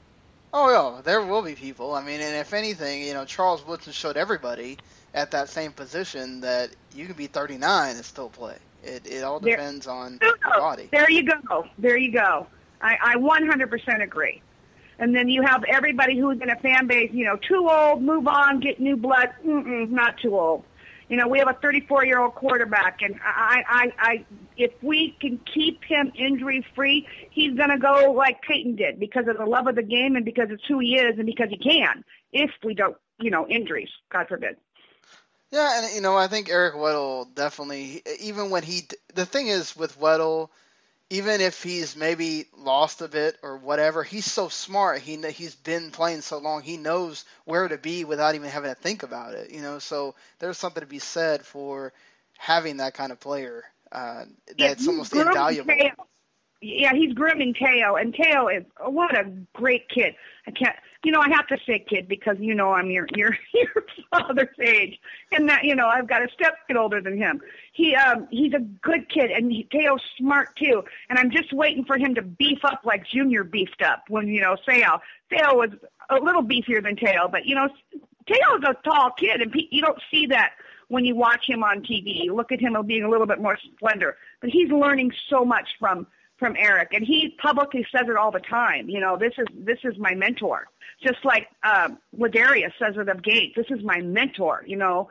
Oh, yeah, there will be people. I mean, and if anything, you know, Charles Woodson showed everybody at that same position that you can be thirty-nine and still play. It it all depends there, on your body. There you go. There you go. I, I one hundred percent agree. And then you have everybody who's in a fan base, you know, too old, move on, get new blood. Mm-mm, not too old. You know, we have a thirty-four-year-old quarterback, and I, I, I, if we can keep him injury-free, he's going to go like Peyton did because of the love of the game and because it's who he is and because he can, if we don't, you know, injuries, God forbid. Yeah, and, you know, I think Eric Weddle definitely, even when he, the thing is with Weddle, even if he's maybe lost a bit or whatever, he's so smart. He he's been playing so long. He knows where to be without even having to think about it. You know, so there's something to be said for having that kind of player. Uh, that's yeah, almost invaluable. Teo. Yeah, he's grooming Teo, and Teo is what a great kid. I can't, you know, I have to say kid because you know I'm your your your father's age, and that you know I've got a step kid older than him. He um he's a good kid, and he, Teo's smart too. And I'm just waiting for him to beef up like Junior beefed up when you know Teo. Teo was a little beefier than Teo, but you know Teo's a tall kid, and you don't see that when you watch him on T V. You look at him as being a little bit more slender, but he's learning so much from. from Eric, and he publicly says it all the time. You know, this is this is my mentor. Just like uh, Ladarius says it of Gates, this is my mentor. You know.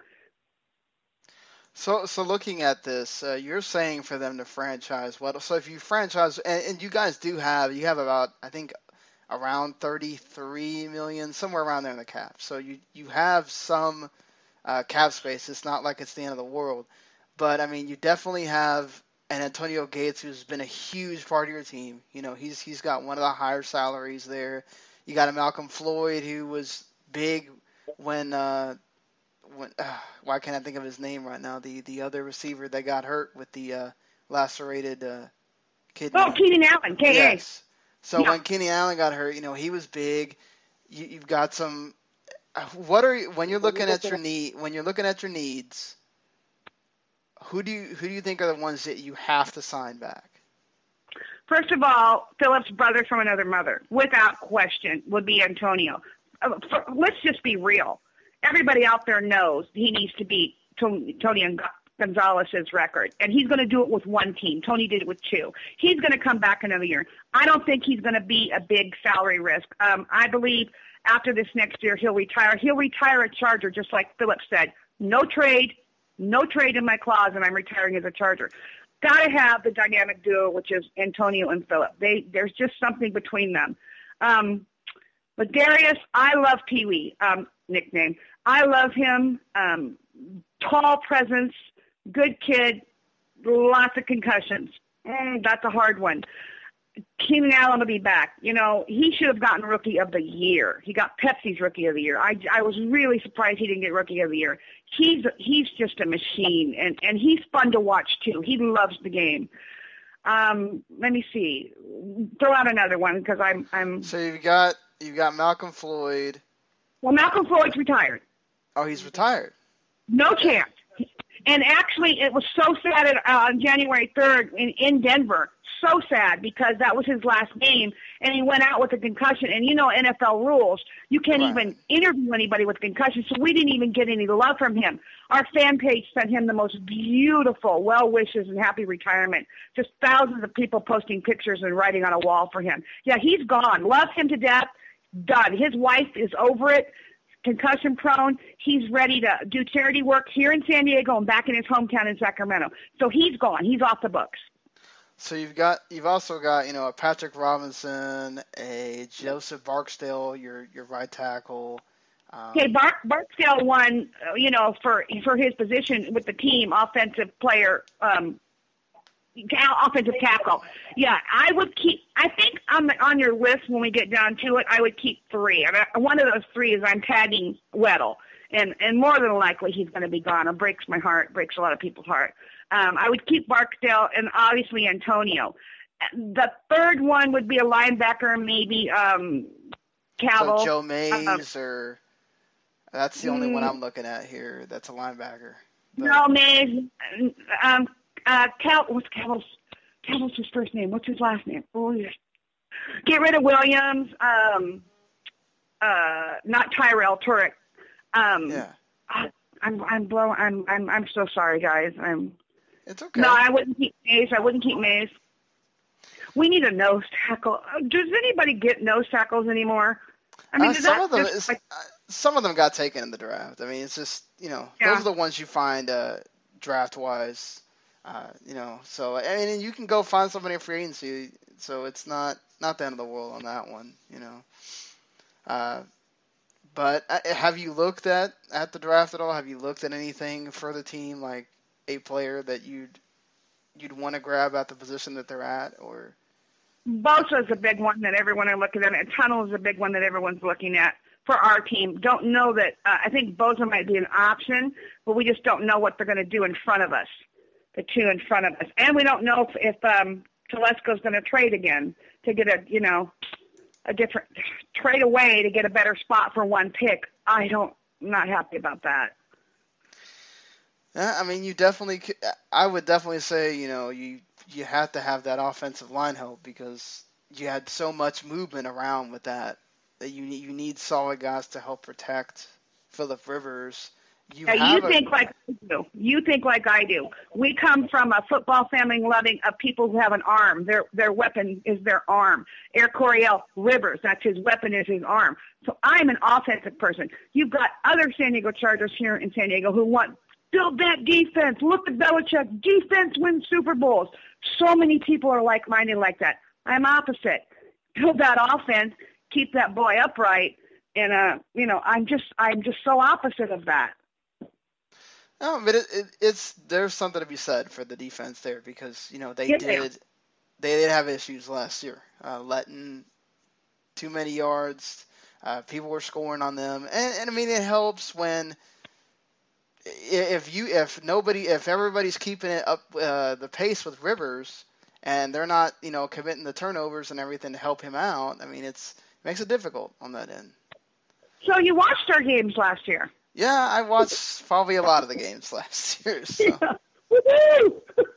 So, so looking at this, uh, you're saying for them to franchise what? So if you franchise, and, and you guys do have, you have about I think around thirty-three million, somewhere around there in the cap. So you you have some uh, cap space. It's not like it's the end of the world, but I mean, you definitely have. And Antonio Gates, who's been a huge part of your team, you know, he's he's got one of the higher salaries there. You got a Malcolm Floyd who was big when uh, when uh, why can't I think of his name right now? The the other receiver that got hurt with the uh, lacerated uh, kidney. Oh, Keenan Allen, K A. Yes. So yeah. when Keenan Allen got hurt, you know, he was big. You, you've got some. What are you, when you're looking at your need when you're looking at your needs? Who do you who do you think are the ones that you have to sign back? First of all, Phillips' brother from another mother, without question, would be Antonio. Uh, for, let's just be real. Everybody out there knows he needs to beat Tony, Tony Gonzalez's record, and he's going to do it with one team. Tony did it with two. He's going to come back another year. I don't think he's going to be a big salary risk. Um, I believe after this next year he'll retire. He'll retire a Charger, just like Phillips said. No trade, no trade in my clause, and I'm retiring as a Charger. Got to have the dynamic duo, which is Antonio and Phillip. They there's just something between them. Um, but Darius, I love Pee Wee um, nickname. I love him. Um, tall presence, good kid, lots of concussions. Mm, that's a hard one. Keenan Allen will be back. You know, he should have gotten Rookie of the Year. He got Pepsi's Rookie of the Year. I, I was really surprised he didn't get Rookie of the Year. He's he's just a machine, and, and he's fun to watch, too. He loves the game. Um, let me see. Throw out another one because I'm I'm. So you've got you've got Malcolm Floyd. Well, Malcolm Floyd's retired. Oh, he's retired. No chance. And actually, it was so sad at, uh, on January third in, in Denver. So sad because that was his last game, and he went out with a concussion. And you know N F L rules. You can't Right. even interview anybody with concussion, so we didn't even get any love from him. Our fan page sent him the most beautiful well wishes and happy retirement. Just thousands of people posting pictures and writing on a wall for him. Yeah, he's gone. Love him to death. Done. His wife is over it. Concussion prone. He's ready to do charity work here in San Diego and back in his hometown in Sacramento. So he's gone. He's off the books. So you've got you've also got you know a Patrick Robinson, a Joseph Barksdale, your your right tackle. Um, Okay, Bark, Barksdale won, uh, you know, for for his position with the team, offensive player, um, ca- offensive tackle. Yeah, I would keep. I think on the, on your list when we get down to it, I would keep three. And I, one of those three is I'm tagging Weddle, and and more than likely he's going to be gone. It breaks my heart, breaks a lot of people's heart. Um, I would keep Barksdale and obviously Antonio. The third one would be a linebacker, maybe um, Cavill. So Joe Mays Um, or that's the only one mm, I'm looking at here. That's a linebacker. But- No, Mays. Um, uh, Cal, what's Cal's? Cal's his first name. What's his last name? Oh, yeah. Get rid of Williams. Um, uh, not Tyrell Turek. Um, Yeah, I, I'm, I'm blowing. I'm, I'm, I'm so sorry, guys. I'm. it's okay. No, I wouldn't keep Mays. I wouldn't keep Mays. We need a nose tackle. Uh, Does anybody get nose tackles anymore? I mean, Uh, is some that of them, just is, like, uh, some of them got taken in the draft. I mean, it's just you know Yeah. those are the ones you find uh, draft wise. Uh, you know, so I mean, you can go find somebody in free agency. So it's not not the end of the world on that one. You know. Uh, but uh, have you looked at, at the draft at all? Have you looked at anything for the team, like a player that you'd you'd want to grab at the position that they're at, or? Bosa's a big one that everyone is looking at. And Tunnel is a big one that everyone's looking at for our team. Don't know that. Uh, I think Bosa might be an option, but we just don't know what they're going to do in front of us, the two in front of us. And we don't know if, if um, Telesco's going to trade again to get a, you know, a different trade away to get a better spot for one pick. I don't, I'm not happy about that. Yeah, I mean, you definitely. c- I would definitely say, you know, you you have to have that offensive line help because you had so much movement around with that that you need you need solid guys to help protect Phillip Rivers. You Yeah, have you a, think like I do. You think like I do. We come from a football family loving of people who have an arm. Their their weapon is their arm. Air Coryell Rivers, that's his weapon is his arm. So I'm an offensive person. You've got other San Diego Chargers here in San Diego who want build that defense. Look at Belichick. Defense wins Super Bowls. So many people are like-minded like that. I'm opposite. Build that offense. Keep that boy upright. And uh, you know, I'm just I'm just so opposite of that. no, but it, it, it's there's something to be said for the defense there because you know they Yeah. did they did have issues last year, uh, letting too many yards. Uh, people were scoring on them, and, and I mean it helps when if you if nobody if everybody's keeping it up uh, the pace with Rivers, and they're not you know committing the turnovers and everything to help him out. I mean it's it makes it difficult on that end. So you watched our games last year? Yeah, I watched probably a lot of the games last year. So. Yeah. Woo-hoo!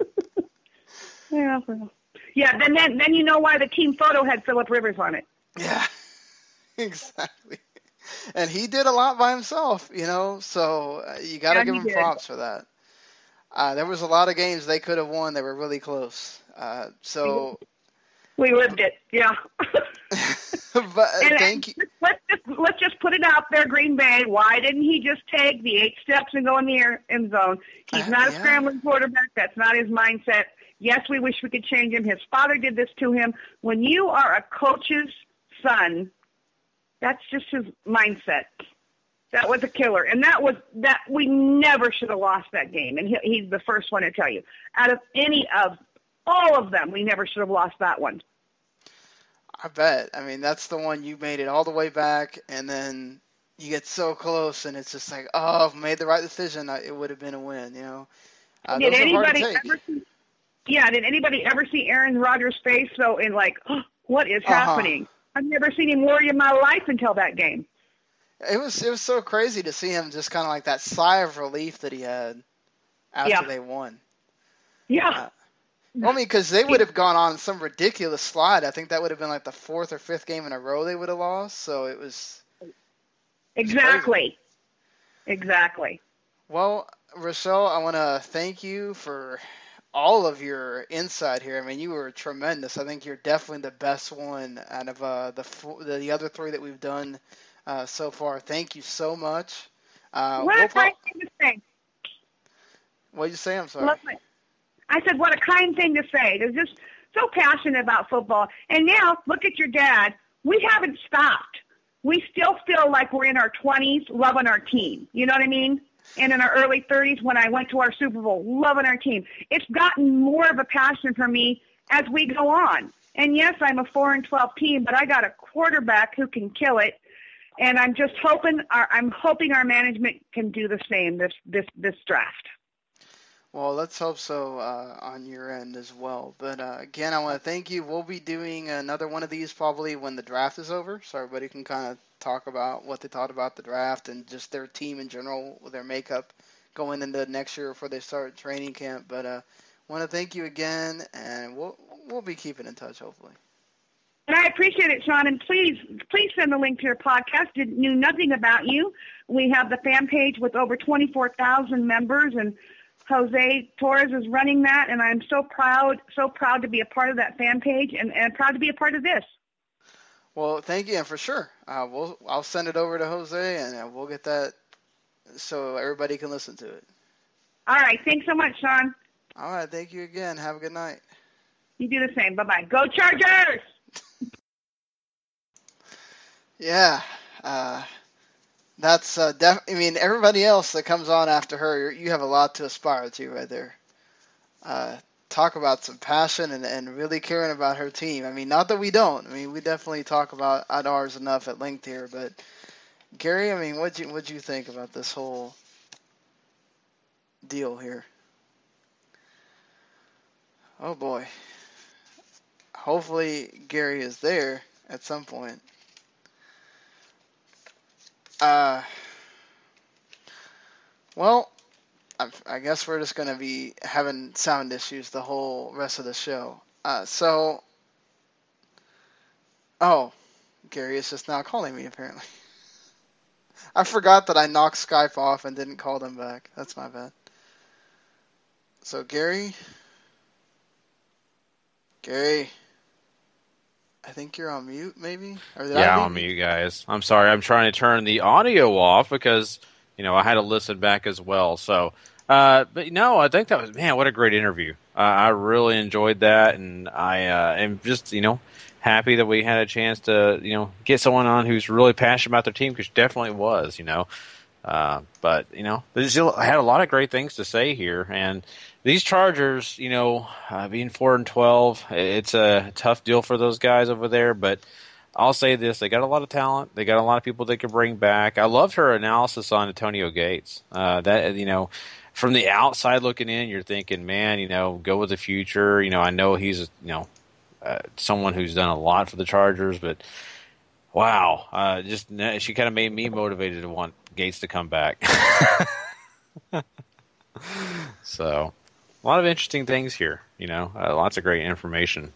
yeah. Yeah. Then then then you know why the team photo had Phillip Rivers on it. Yeah. Exactly. And he did a lot by himself, you know, so uh, you got to Yeah, give he him did. props for that. Uh, there was a lot of games they could have won. They were really close. Uh, so. We lived it, yeah. but and, thank you. Let's just, let's just put it out there, Green Bay. Why didn't he just take the eight steps and go in the air, end zone? He's Uh, not a yeah. scrambling quarterback. That's not his mindset. Yes, we wish we could change him. His father did this to him. When you are a coach's son, that's just his mindset. That was a killer, and that was that. We never should have lost that game. And he, he's the first one to tell you. Out of any of all of them, we never should have lost that one. I bet. I mean, that's the one you made it all the way back, and then you get so close, and it's just like, oh, if I made the right decision, I- it would have been a win, you know. Uh, Did those are hard to anybody take. ever see? Yeah, did anybody ever see Aaron Rodgers' face though in like, oh, what is Uh-huh. happening? I've never seen him worry in my life until that game. It was it was so crazy to see him just kind of like that sigh of relief that he had after Yeah. they won. Yeah. Uh, Well, I mean, because they would have gone on some ridiculous slide. I think that would have been like the fourth or fifth game in a row they would have lost. So it was. Exactly. Exactly. Well, Rochelle, I want to thank you for all of your insight here. I mean, you were tremendous. I think you're definitely the best one out of uh, the fo- the other three that we've done uh, so far. Thank you so much. Uh, What we'll a kind pro- thing to say. What'd you say? I'm sorry. Love it. I said, what a kind thing to say. They're just so passionate about football. And now, look at your dad. We haven't stopped. We still feel like we're in our twenties loving our team. You know what I mean? And in our early thirties when I went to our Super Bowl, loving our team. It's gotten more of a passion for me as we go on. And yes, I'm a four and twelve team, but I got a quarterback who can kill it. And I'm just hoping our, I'm hoping our management can do the same this, this, this draft. Well, let's hope so uh, on your end as well. But uh, again, I want to thank you. We'll be doing another one of these probably when the draft is over, so everybody can kind of talk about what they thought about the draft and just their team in general, their makeup going into next year before they start training camp. But I uh, want to thank you again, and we'll we'll be keeping in touch hopefully. And I appreciate it, Sean. And please, please send the link to your podcast. Did, knew nothing about you. We have the fan page with over twenty-four thousand members, and Jose Torres is running that, and I'm so proud, so proud to be a part of that fan page, and, and proud to be a part of this. Well, thank you, and for sure, uh, we'll I'll send it over to Jose, and uh, we'll get that so everybody can listen to it. All right, thanks so much, Sean. All right, thank you again. Have a good night. You do the same. Bye-bye. Go Chargers! Yeah, uh, that's uh, def- I mean, everybody else that comes on after her, you have a lot to aspire to right there. Uh, talk about some passion and, and really caring about her team. I mean, not that we don't. I mean, we definitely talk about at ours enough at length here. But Gary, I mean, what you what you think about this whole deal here? Oh boy. Hopefully Gary is there at some point. Uh, well, I, I guess we're just going to be having sound issues the whole rest of the show. Uh, so, oh, Gary is just now calling me apparently. I forgot that I knocked Skype off and didn't call them back. That's my bad. So, Gary, Gary, I think you're on mute, maybe? Or did Yeah, I on mute, guys. I'm sorry. I'm trying to turn the audio off because, you know, I had to listen back as well. So, uh, but no, I think that was, man, what a great interview. Uh, I really enjoyed that, and I uh, am just, you know, happy that we had a chance to, you know, get someone on who's really passionate about their team, because definitely was, you know. Uh, but, you know, they still had a lot of great things to say here, and these Chargers, you know, uh, being four and twelve, it's a tough deal for those guys over there. But I'll say this: they got a lot of talent. They got a lot of people they could bring back. I loved her analysis on Antonio Gates. Uh, that you know, from the outside looking in, you're thinking, man, you know, go with the future. You know, I know he's you know uh, someone who's done a lot for the Chargers, but wow, uh, just she kind of made me motivated to want Gates to come back. So, a lot of interesting things here. You know, uh, lots of great information.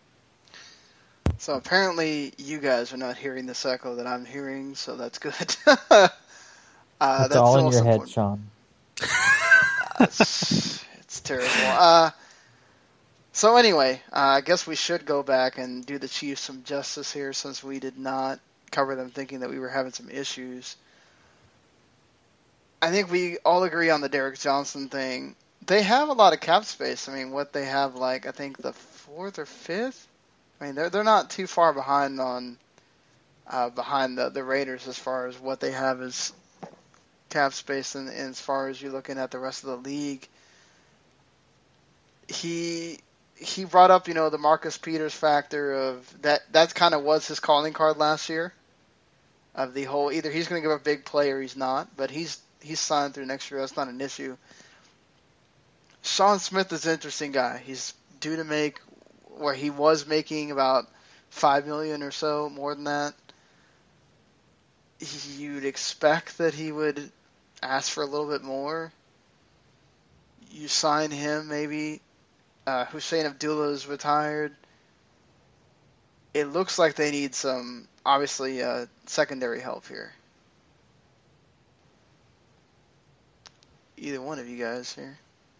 So apparently you guys are not hearing this echo that I'm hearing, so that's good. uh, it's that's all in your head, important. Sean. Uh, it's, it's terrible. Uh, so anyway, uh, I guess we should go back and do the Chiefs some justice here, since we did not cover them thinking that we were having some issues. I think we all agree on the Derek Johnson thing. They have a lot of cap space. I mean, what they have, like, I think the fourth or fifth? I mean, they're they're not too far behind on uh, behind the, the Raiders as far as what they have as cap space, and, and as far as you're looking at the rest of the league. He he brought up, you know, the Marcus Peters factor of that. That kind of was his calling card last year. Of the whole, either he's going to give a big play or he's not, but he's he's signed through next year. That's not an issue. Sean Smith is an interesting guy. He's due to make. Where he was making about five million or so, more than that. You'd expect that he would ask for a little bit more. You sign him, maybe. Uh, Hussein Abdullah is retired. It looks like they need some, obviously, uh, secondary help here. Either one of you guys here.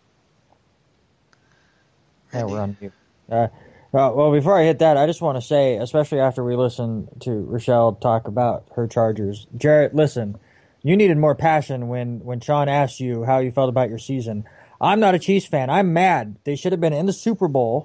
Yeah, we're on mute. Uh, uh, well, before I hit that, I just want to say, especially after we listen to Rochelle talk about her Chargers, Jarrett, listen, you needed more passion when, when Sean asked you how you felt about your season. I'm not a Chiefs fan. I'm mad. They should have been in the Super Bowl,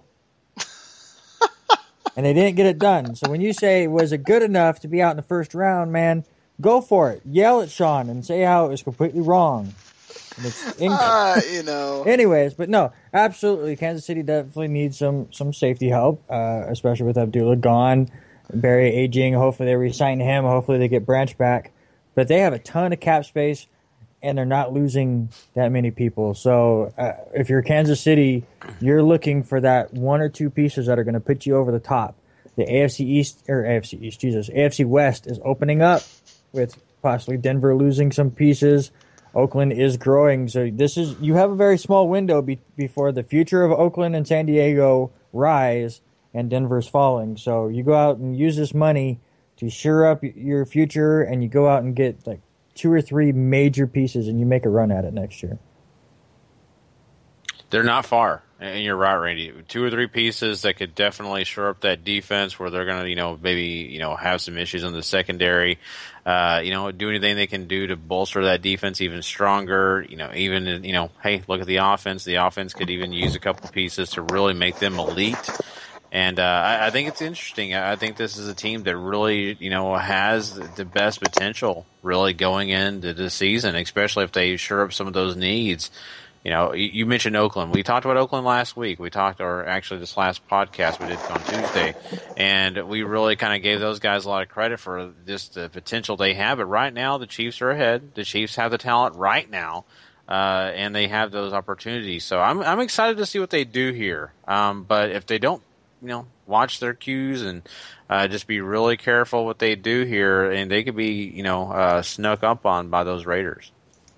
and they didn't get it done. So when you say, was it good enough to be out in the first round, man, go for it. Yell at Sean and say how it was completely wrong. It's inc- uh, you know. Anyways, but no, absolutely, Kansas City definitely needs some some safety help, uh, especially with Abdullah gone, Barry aging. Hopefully they re-sign him. Hopefully they get Branch back. But they have a ton of cap space, and they're not losing that many people. So uh, if you're Kansas City, you're looking for that one or two pieces that are going to put you over the top. The A F C East or A F C East, Jesus, A F C West is opening up with possibly Denver losing some pieces. Oakland is growing, so this is you have a very small window be, before the future of Oakland and San Diego rise and Denver's falling. So you go out and use this money to shore up your future, and you go out and get like two or three major pieces, and you make a run at it next year. They're not far, and you're right, Randy. Two or three pieces that could definitely shore up that defense, where they're going to, you know, maybe you know have some issues in the secondary. Uh, you know, do anything they can do to bolster that defense even stronger. You know, even you know, hey, look at the offense. The offense could even use a couple pieces to really make them elite. And uh, I, I think it's interesting. I think this is a team that really, you know, has the best potential really going into the season, especially if they shore up some of those needs. You know, you mentioned Oakland. We talked about Oakland last week. We talked, or actually this last podcast we did on Tuesday, and we really kind of gave those guys a lot of credit for just the potential they have. But right now, the Chiefs are ahead. The Chiefs have the talent right now, uh, and they have those opportunities. So I'm I'm excited to see what they do here. Um, but if they don't, you know, watch their cues and uh, just be really careful what they do here, and they could be, you know, uh, snuck up on by those Raiders.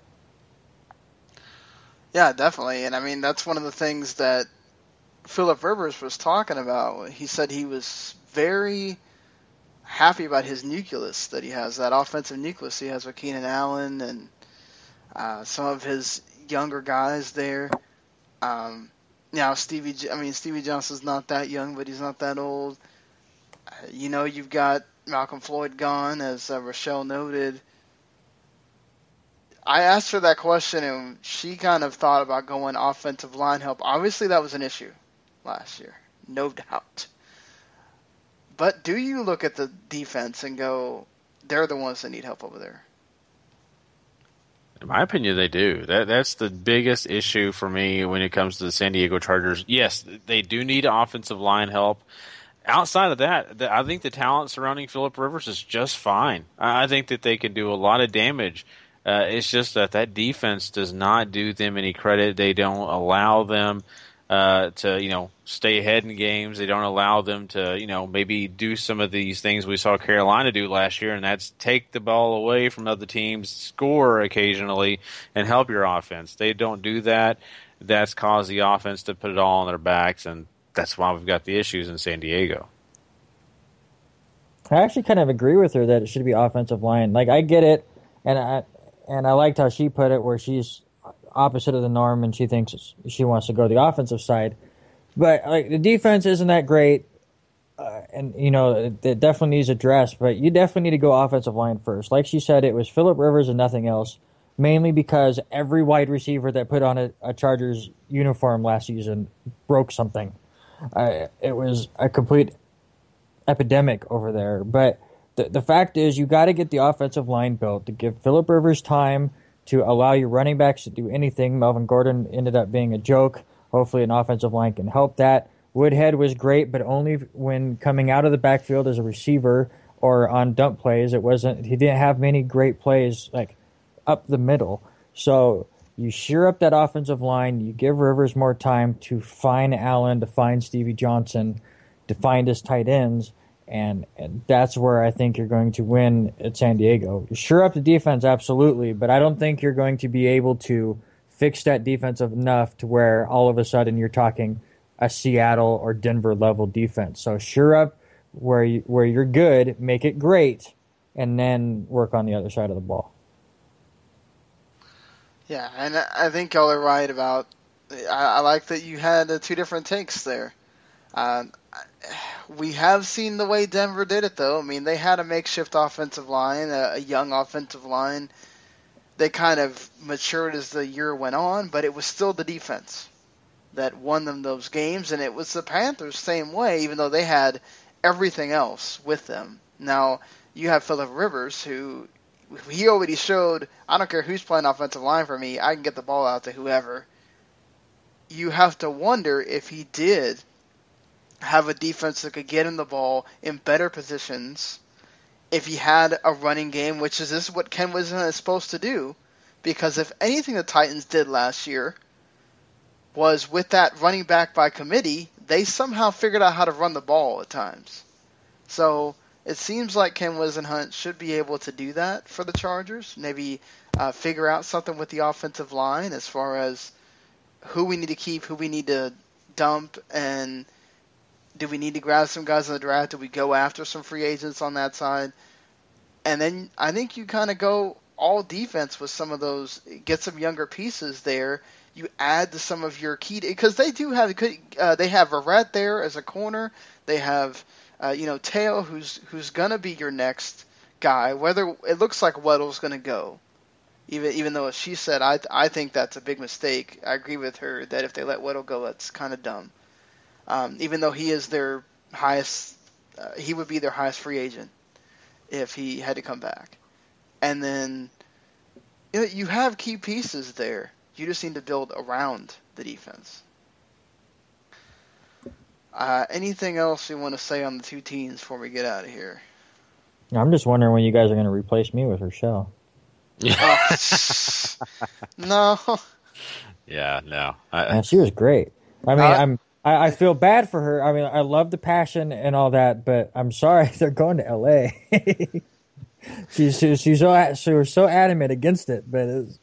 Yeah, definitely. And I mean, that's one of the things that Phillip Rivers was talking about. He said he was very happy about his nucleus that he has, that offensive nucleus he has with Keenan Allen and uh, some of his younger guys there. Um, now, Stevie, I mean, Stevie Johnson's not that young, but he's not that old. Uh, you know, you've got Malcolm Floyd gone, as uh, Rochelle noted. I asked her that question, and she kind of thought about going offensive line help. Obviously, that was an issue last year, no doubt. But do you look at the defense and go, they're the ones that need help over there? In my opinion, they do. That That's the biggest issue for me when it comes to the San Diego Chargers. Yes, they do need offensive line help. outside of that, the, I think the talent surrounding Phillip Rivers is just fine. I, I think that they can do a lot of damage. Uh, it's just that that defense does not do them any credit. They don't allow them uh, to, you know, stay ahead in games. They don't allow them to, you know, maybe do some of these things we saw Carolina do last year, and that's take the ball away from other teams, score occasionally, and help your offense. They don't do that. That's caused the offense to put it all on their backs, and that's why we've got the issues in San Diego. I actually kind of agree with her that it should be offensive line. Like, I get it, and I and I liked how she put it, where she's opposite of the norm and she thinks she wants to go the offensive side. But like the defense isn't that great, uh, and you know it, it definitely needs addressed. But you definitely need to go offensive line first. Like she said, it was Phillip Rivers and nothing else. Mainly because every wide receiver that put on a, a Chargers uniform last season broke something. Uh, it was a complete epidemic over there. But the the fact is, you got to get the offensive line built to give Phillip Rivers time to allow your running backs to do anything. Melvin Gordon ended up being a joke. Hopefully an offensive line can help that. Woodhead was great, but only when coming out of the backfield as a receiver or on dump plays. It wasn't. He didn't have many great plays like up the middle. So you shear up that offensive line. You give Rivers more time to find Allen, to find Stevie Johnson, to find his tight ends. And, and that's where I think you're going to win at San Diego. You shore up the defense, absolutely, but I don't think you're going to be able to fix that defense enough to where all of a sudden you're talking a Seattle or Denver level defense. So shore up where you, where you're good, make it great, and then work on the other side of the ball. Yeah, and I think y'all are right about. I, I like that you had uh, two different takes there. Uh, we have seen the way Denver did it, though. I mean, they had a makeshift offensive line, a, a young offensive line. They kind of matured as the year went on, but it was still the defense that won them those games, and it was the Panthers same way, even though they had everything else with them. Now, you have Phillip Rivers, who he already showed, I don't care who's playing offensive line for me, I can get the ball out to whoever. You have to wonder if he did have a defense that could get him the ball in better positions if he had a running game, which is this is what Ken Whisenhunt is supposed to do. Because if anything the Titans did last year was with that running back by committee, they somehow figured out how to run the ball at times. So it seems like Ken Whisenhunt should be able to do that for the Chargers. Maybe uh, figure out something with the offensive line as far as who we need to keep, who we need to dump, and do we need to grab some guys in the draft? Do we go after some free agents on that side? And then I think you kind of go all defense with some of those, get some younger pieces there. You add to some of your key, because they do have, uh, they have Verrett there as a corner. They have, uh, you know, Teo, who's who's gonna be your next guy. Whether it looks like Weddle's gonna go, even even though she said I I think that's a big mistake. I agree with her that if they let Weddle go, that's kind of dumb. Um, even though he is their highest, uh, he would be their highest free agent if he had to come back. And then, you know, you have key pieces there. You just need to build around the defense. Uh, anything else you want to say on the two teams before we get out of here? I'm just wondering when you guys are going to replace me with Rochelle. Oh, no. Yeah, no. I, and she was great. I mean, uh, I'm. I, I feel bad for her. I mean, I love the passion and all that, but I'm sorry they're going to L A. she's she's she's so she was so adamant against it, but it's,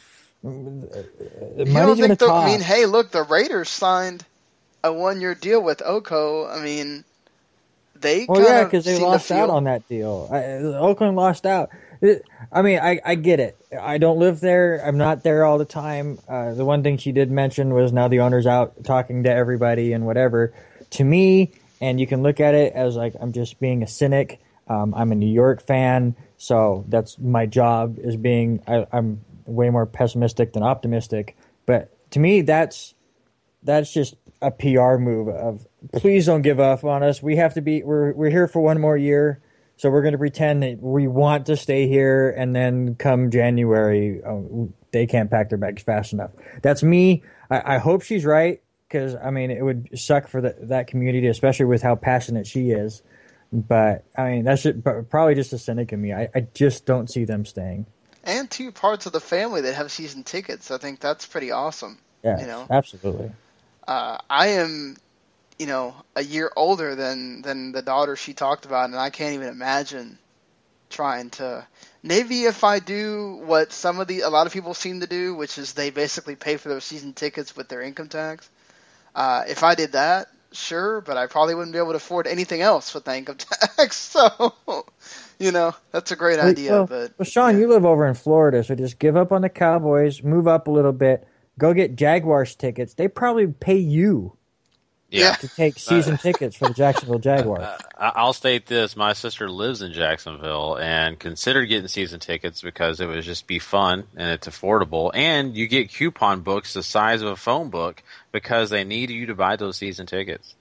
you don't think the, I mean, hey, look, the Raiders signed a one-year deal with Oko. I mean, they well, kind yeah, because they lost out on that deal. I, Oakland lost out. It, I mean, I, I get it. I don't live there. I'm not there all the time. Uh, the one thing she did mention was now the owner's out talking to everybody and whatever. To me, and you can look at it as like I'm just being a cynic. Um, I'm a New York fan, so that's my job is being. I, I'm way more pessimistic than optimistic. But to me, that's that's just a P R move of please don't give up on us. We have to be. We're we're here for one more year. So we're going to pretend that we want to stay here, and then come January, oh, they can't pack their bags fast enough. That's me. I, I hope she's right, because I mean it would suck for the, that community, especially with how passionate she is. But I mean that's just, probably just a cynic in me. I, I just don't see them staying. And two parts of the family that have season tickets. I think that's pretty awesome. Yeah, you know? Absolutely. Uh, I am, you know, a year older than, than the daughter she talked about, and I can't even imagine trying to. Maybe if I do what some of the a lot of people seem to do, which is they basically pay for their season tickets with their income tax. Uh, if I did that, sure, but I probably wouldn't be able to afford anything else with the income tax. So, you know, that's a great idea. Well, but well, Sean, yeah. you live over in Florida, so just give up on the Cowboys, move up a little bit, go get Jaguars tickets. They probably pay you. Yeah. To take season tickets for the Jacksonville Jaguars. Uh, I'll state this. My sister lives in Jacksonville and considered getting season tickets because it would just be fun and it's affordable. And you get coupon books the size of a phone book because they need you to buy those season tickets.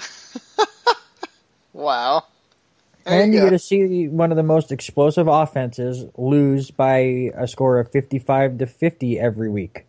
Wow. There And you, you get go. to see one of the most explosive offenses lose by a score of fifty-five to fifty every week.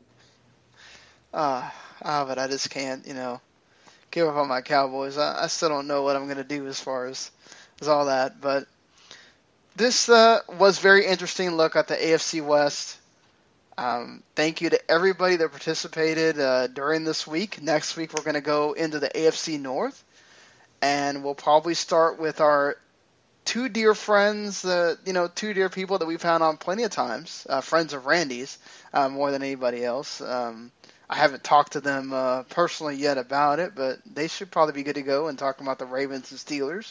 Uh, ah, but I just can't, you know, give up on my Cowboys. I, I still don't know what I'm going to do as far as, as all that. But this uh, was very interesting look at the A F C West. Um, thank you to everybody that participated uh, during this week. Next week we're going to go into the A F C North. And we'll probably start with our two dear friends, uh, you know, two dear people that we've had on plenty of times, uh, friends of Randy's, uh, more than anybody else. Um, I haven't talked to them uh, personally yet about it, but they should probably be good to go and talking about the Ravens and Steelers.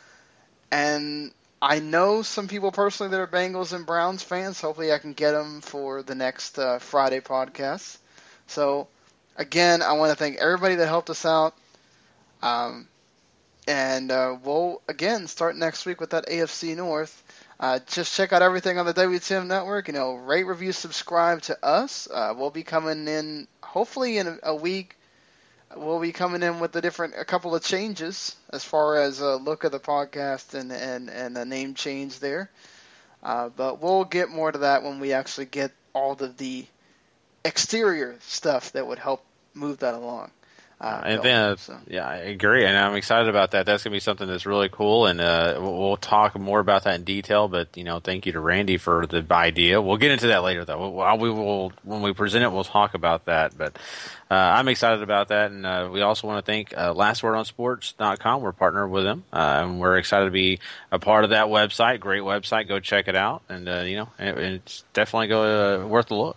And I know some people personally that are Bengals and Browns fans. Hopefully I can get them for the next uh, Friday podcast. So, again, I want to thank everybody that helped us out. Um, and uh, we'll, again, start next week with that A F C North. Uh, just check out everything on the W T M Network. You know, rate, review, subscribe to us. Uh, we'll be coming in, hopefully in a, a week, we'll be coming in with a different, a couple of changes as far as a look of the podcast and, and, and a name change there. Uh, but we'll get more to that when we actually get all of the exterior stuff that would help move that along. Uh, and going, then, so. yeah, I agree, and I'm excited about that. That's going to be something that's really cool, and uh, we'll, we'll talk more about that in detail. But you know, thank you to Randy for the idea. We'll get into that later, though. We'll, we will when we present it, we'll talk about that. But uh, I'm excited about that, and uh, we also want to thank uh, last word on sports dot com. We're partnered with them, uh, and we're excited to be a part of that website. Great website. Go check it out, and uh, you know, it, it's definitely go uh, worth a look.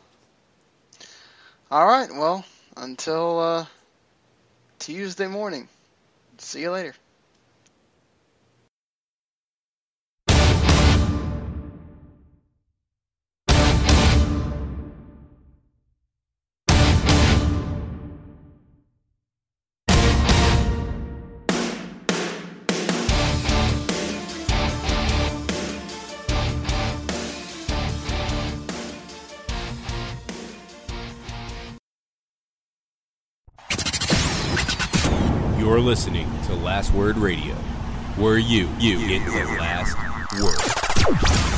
All right. Well, until. Uh Tuesday morning. See you later. You're listening to Last Word Radio, where you, you get the last word.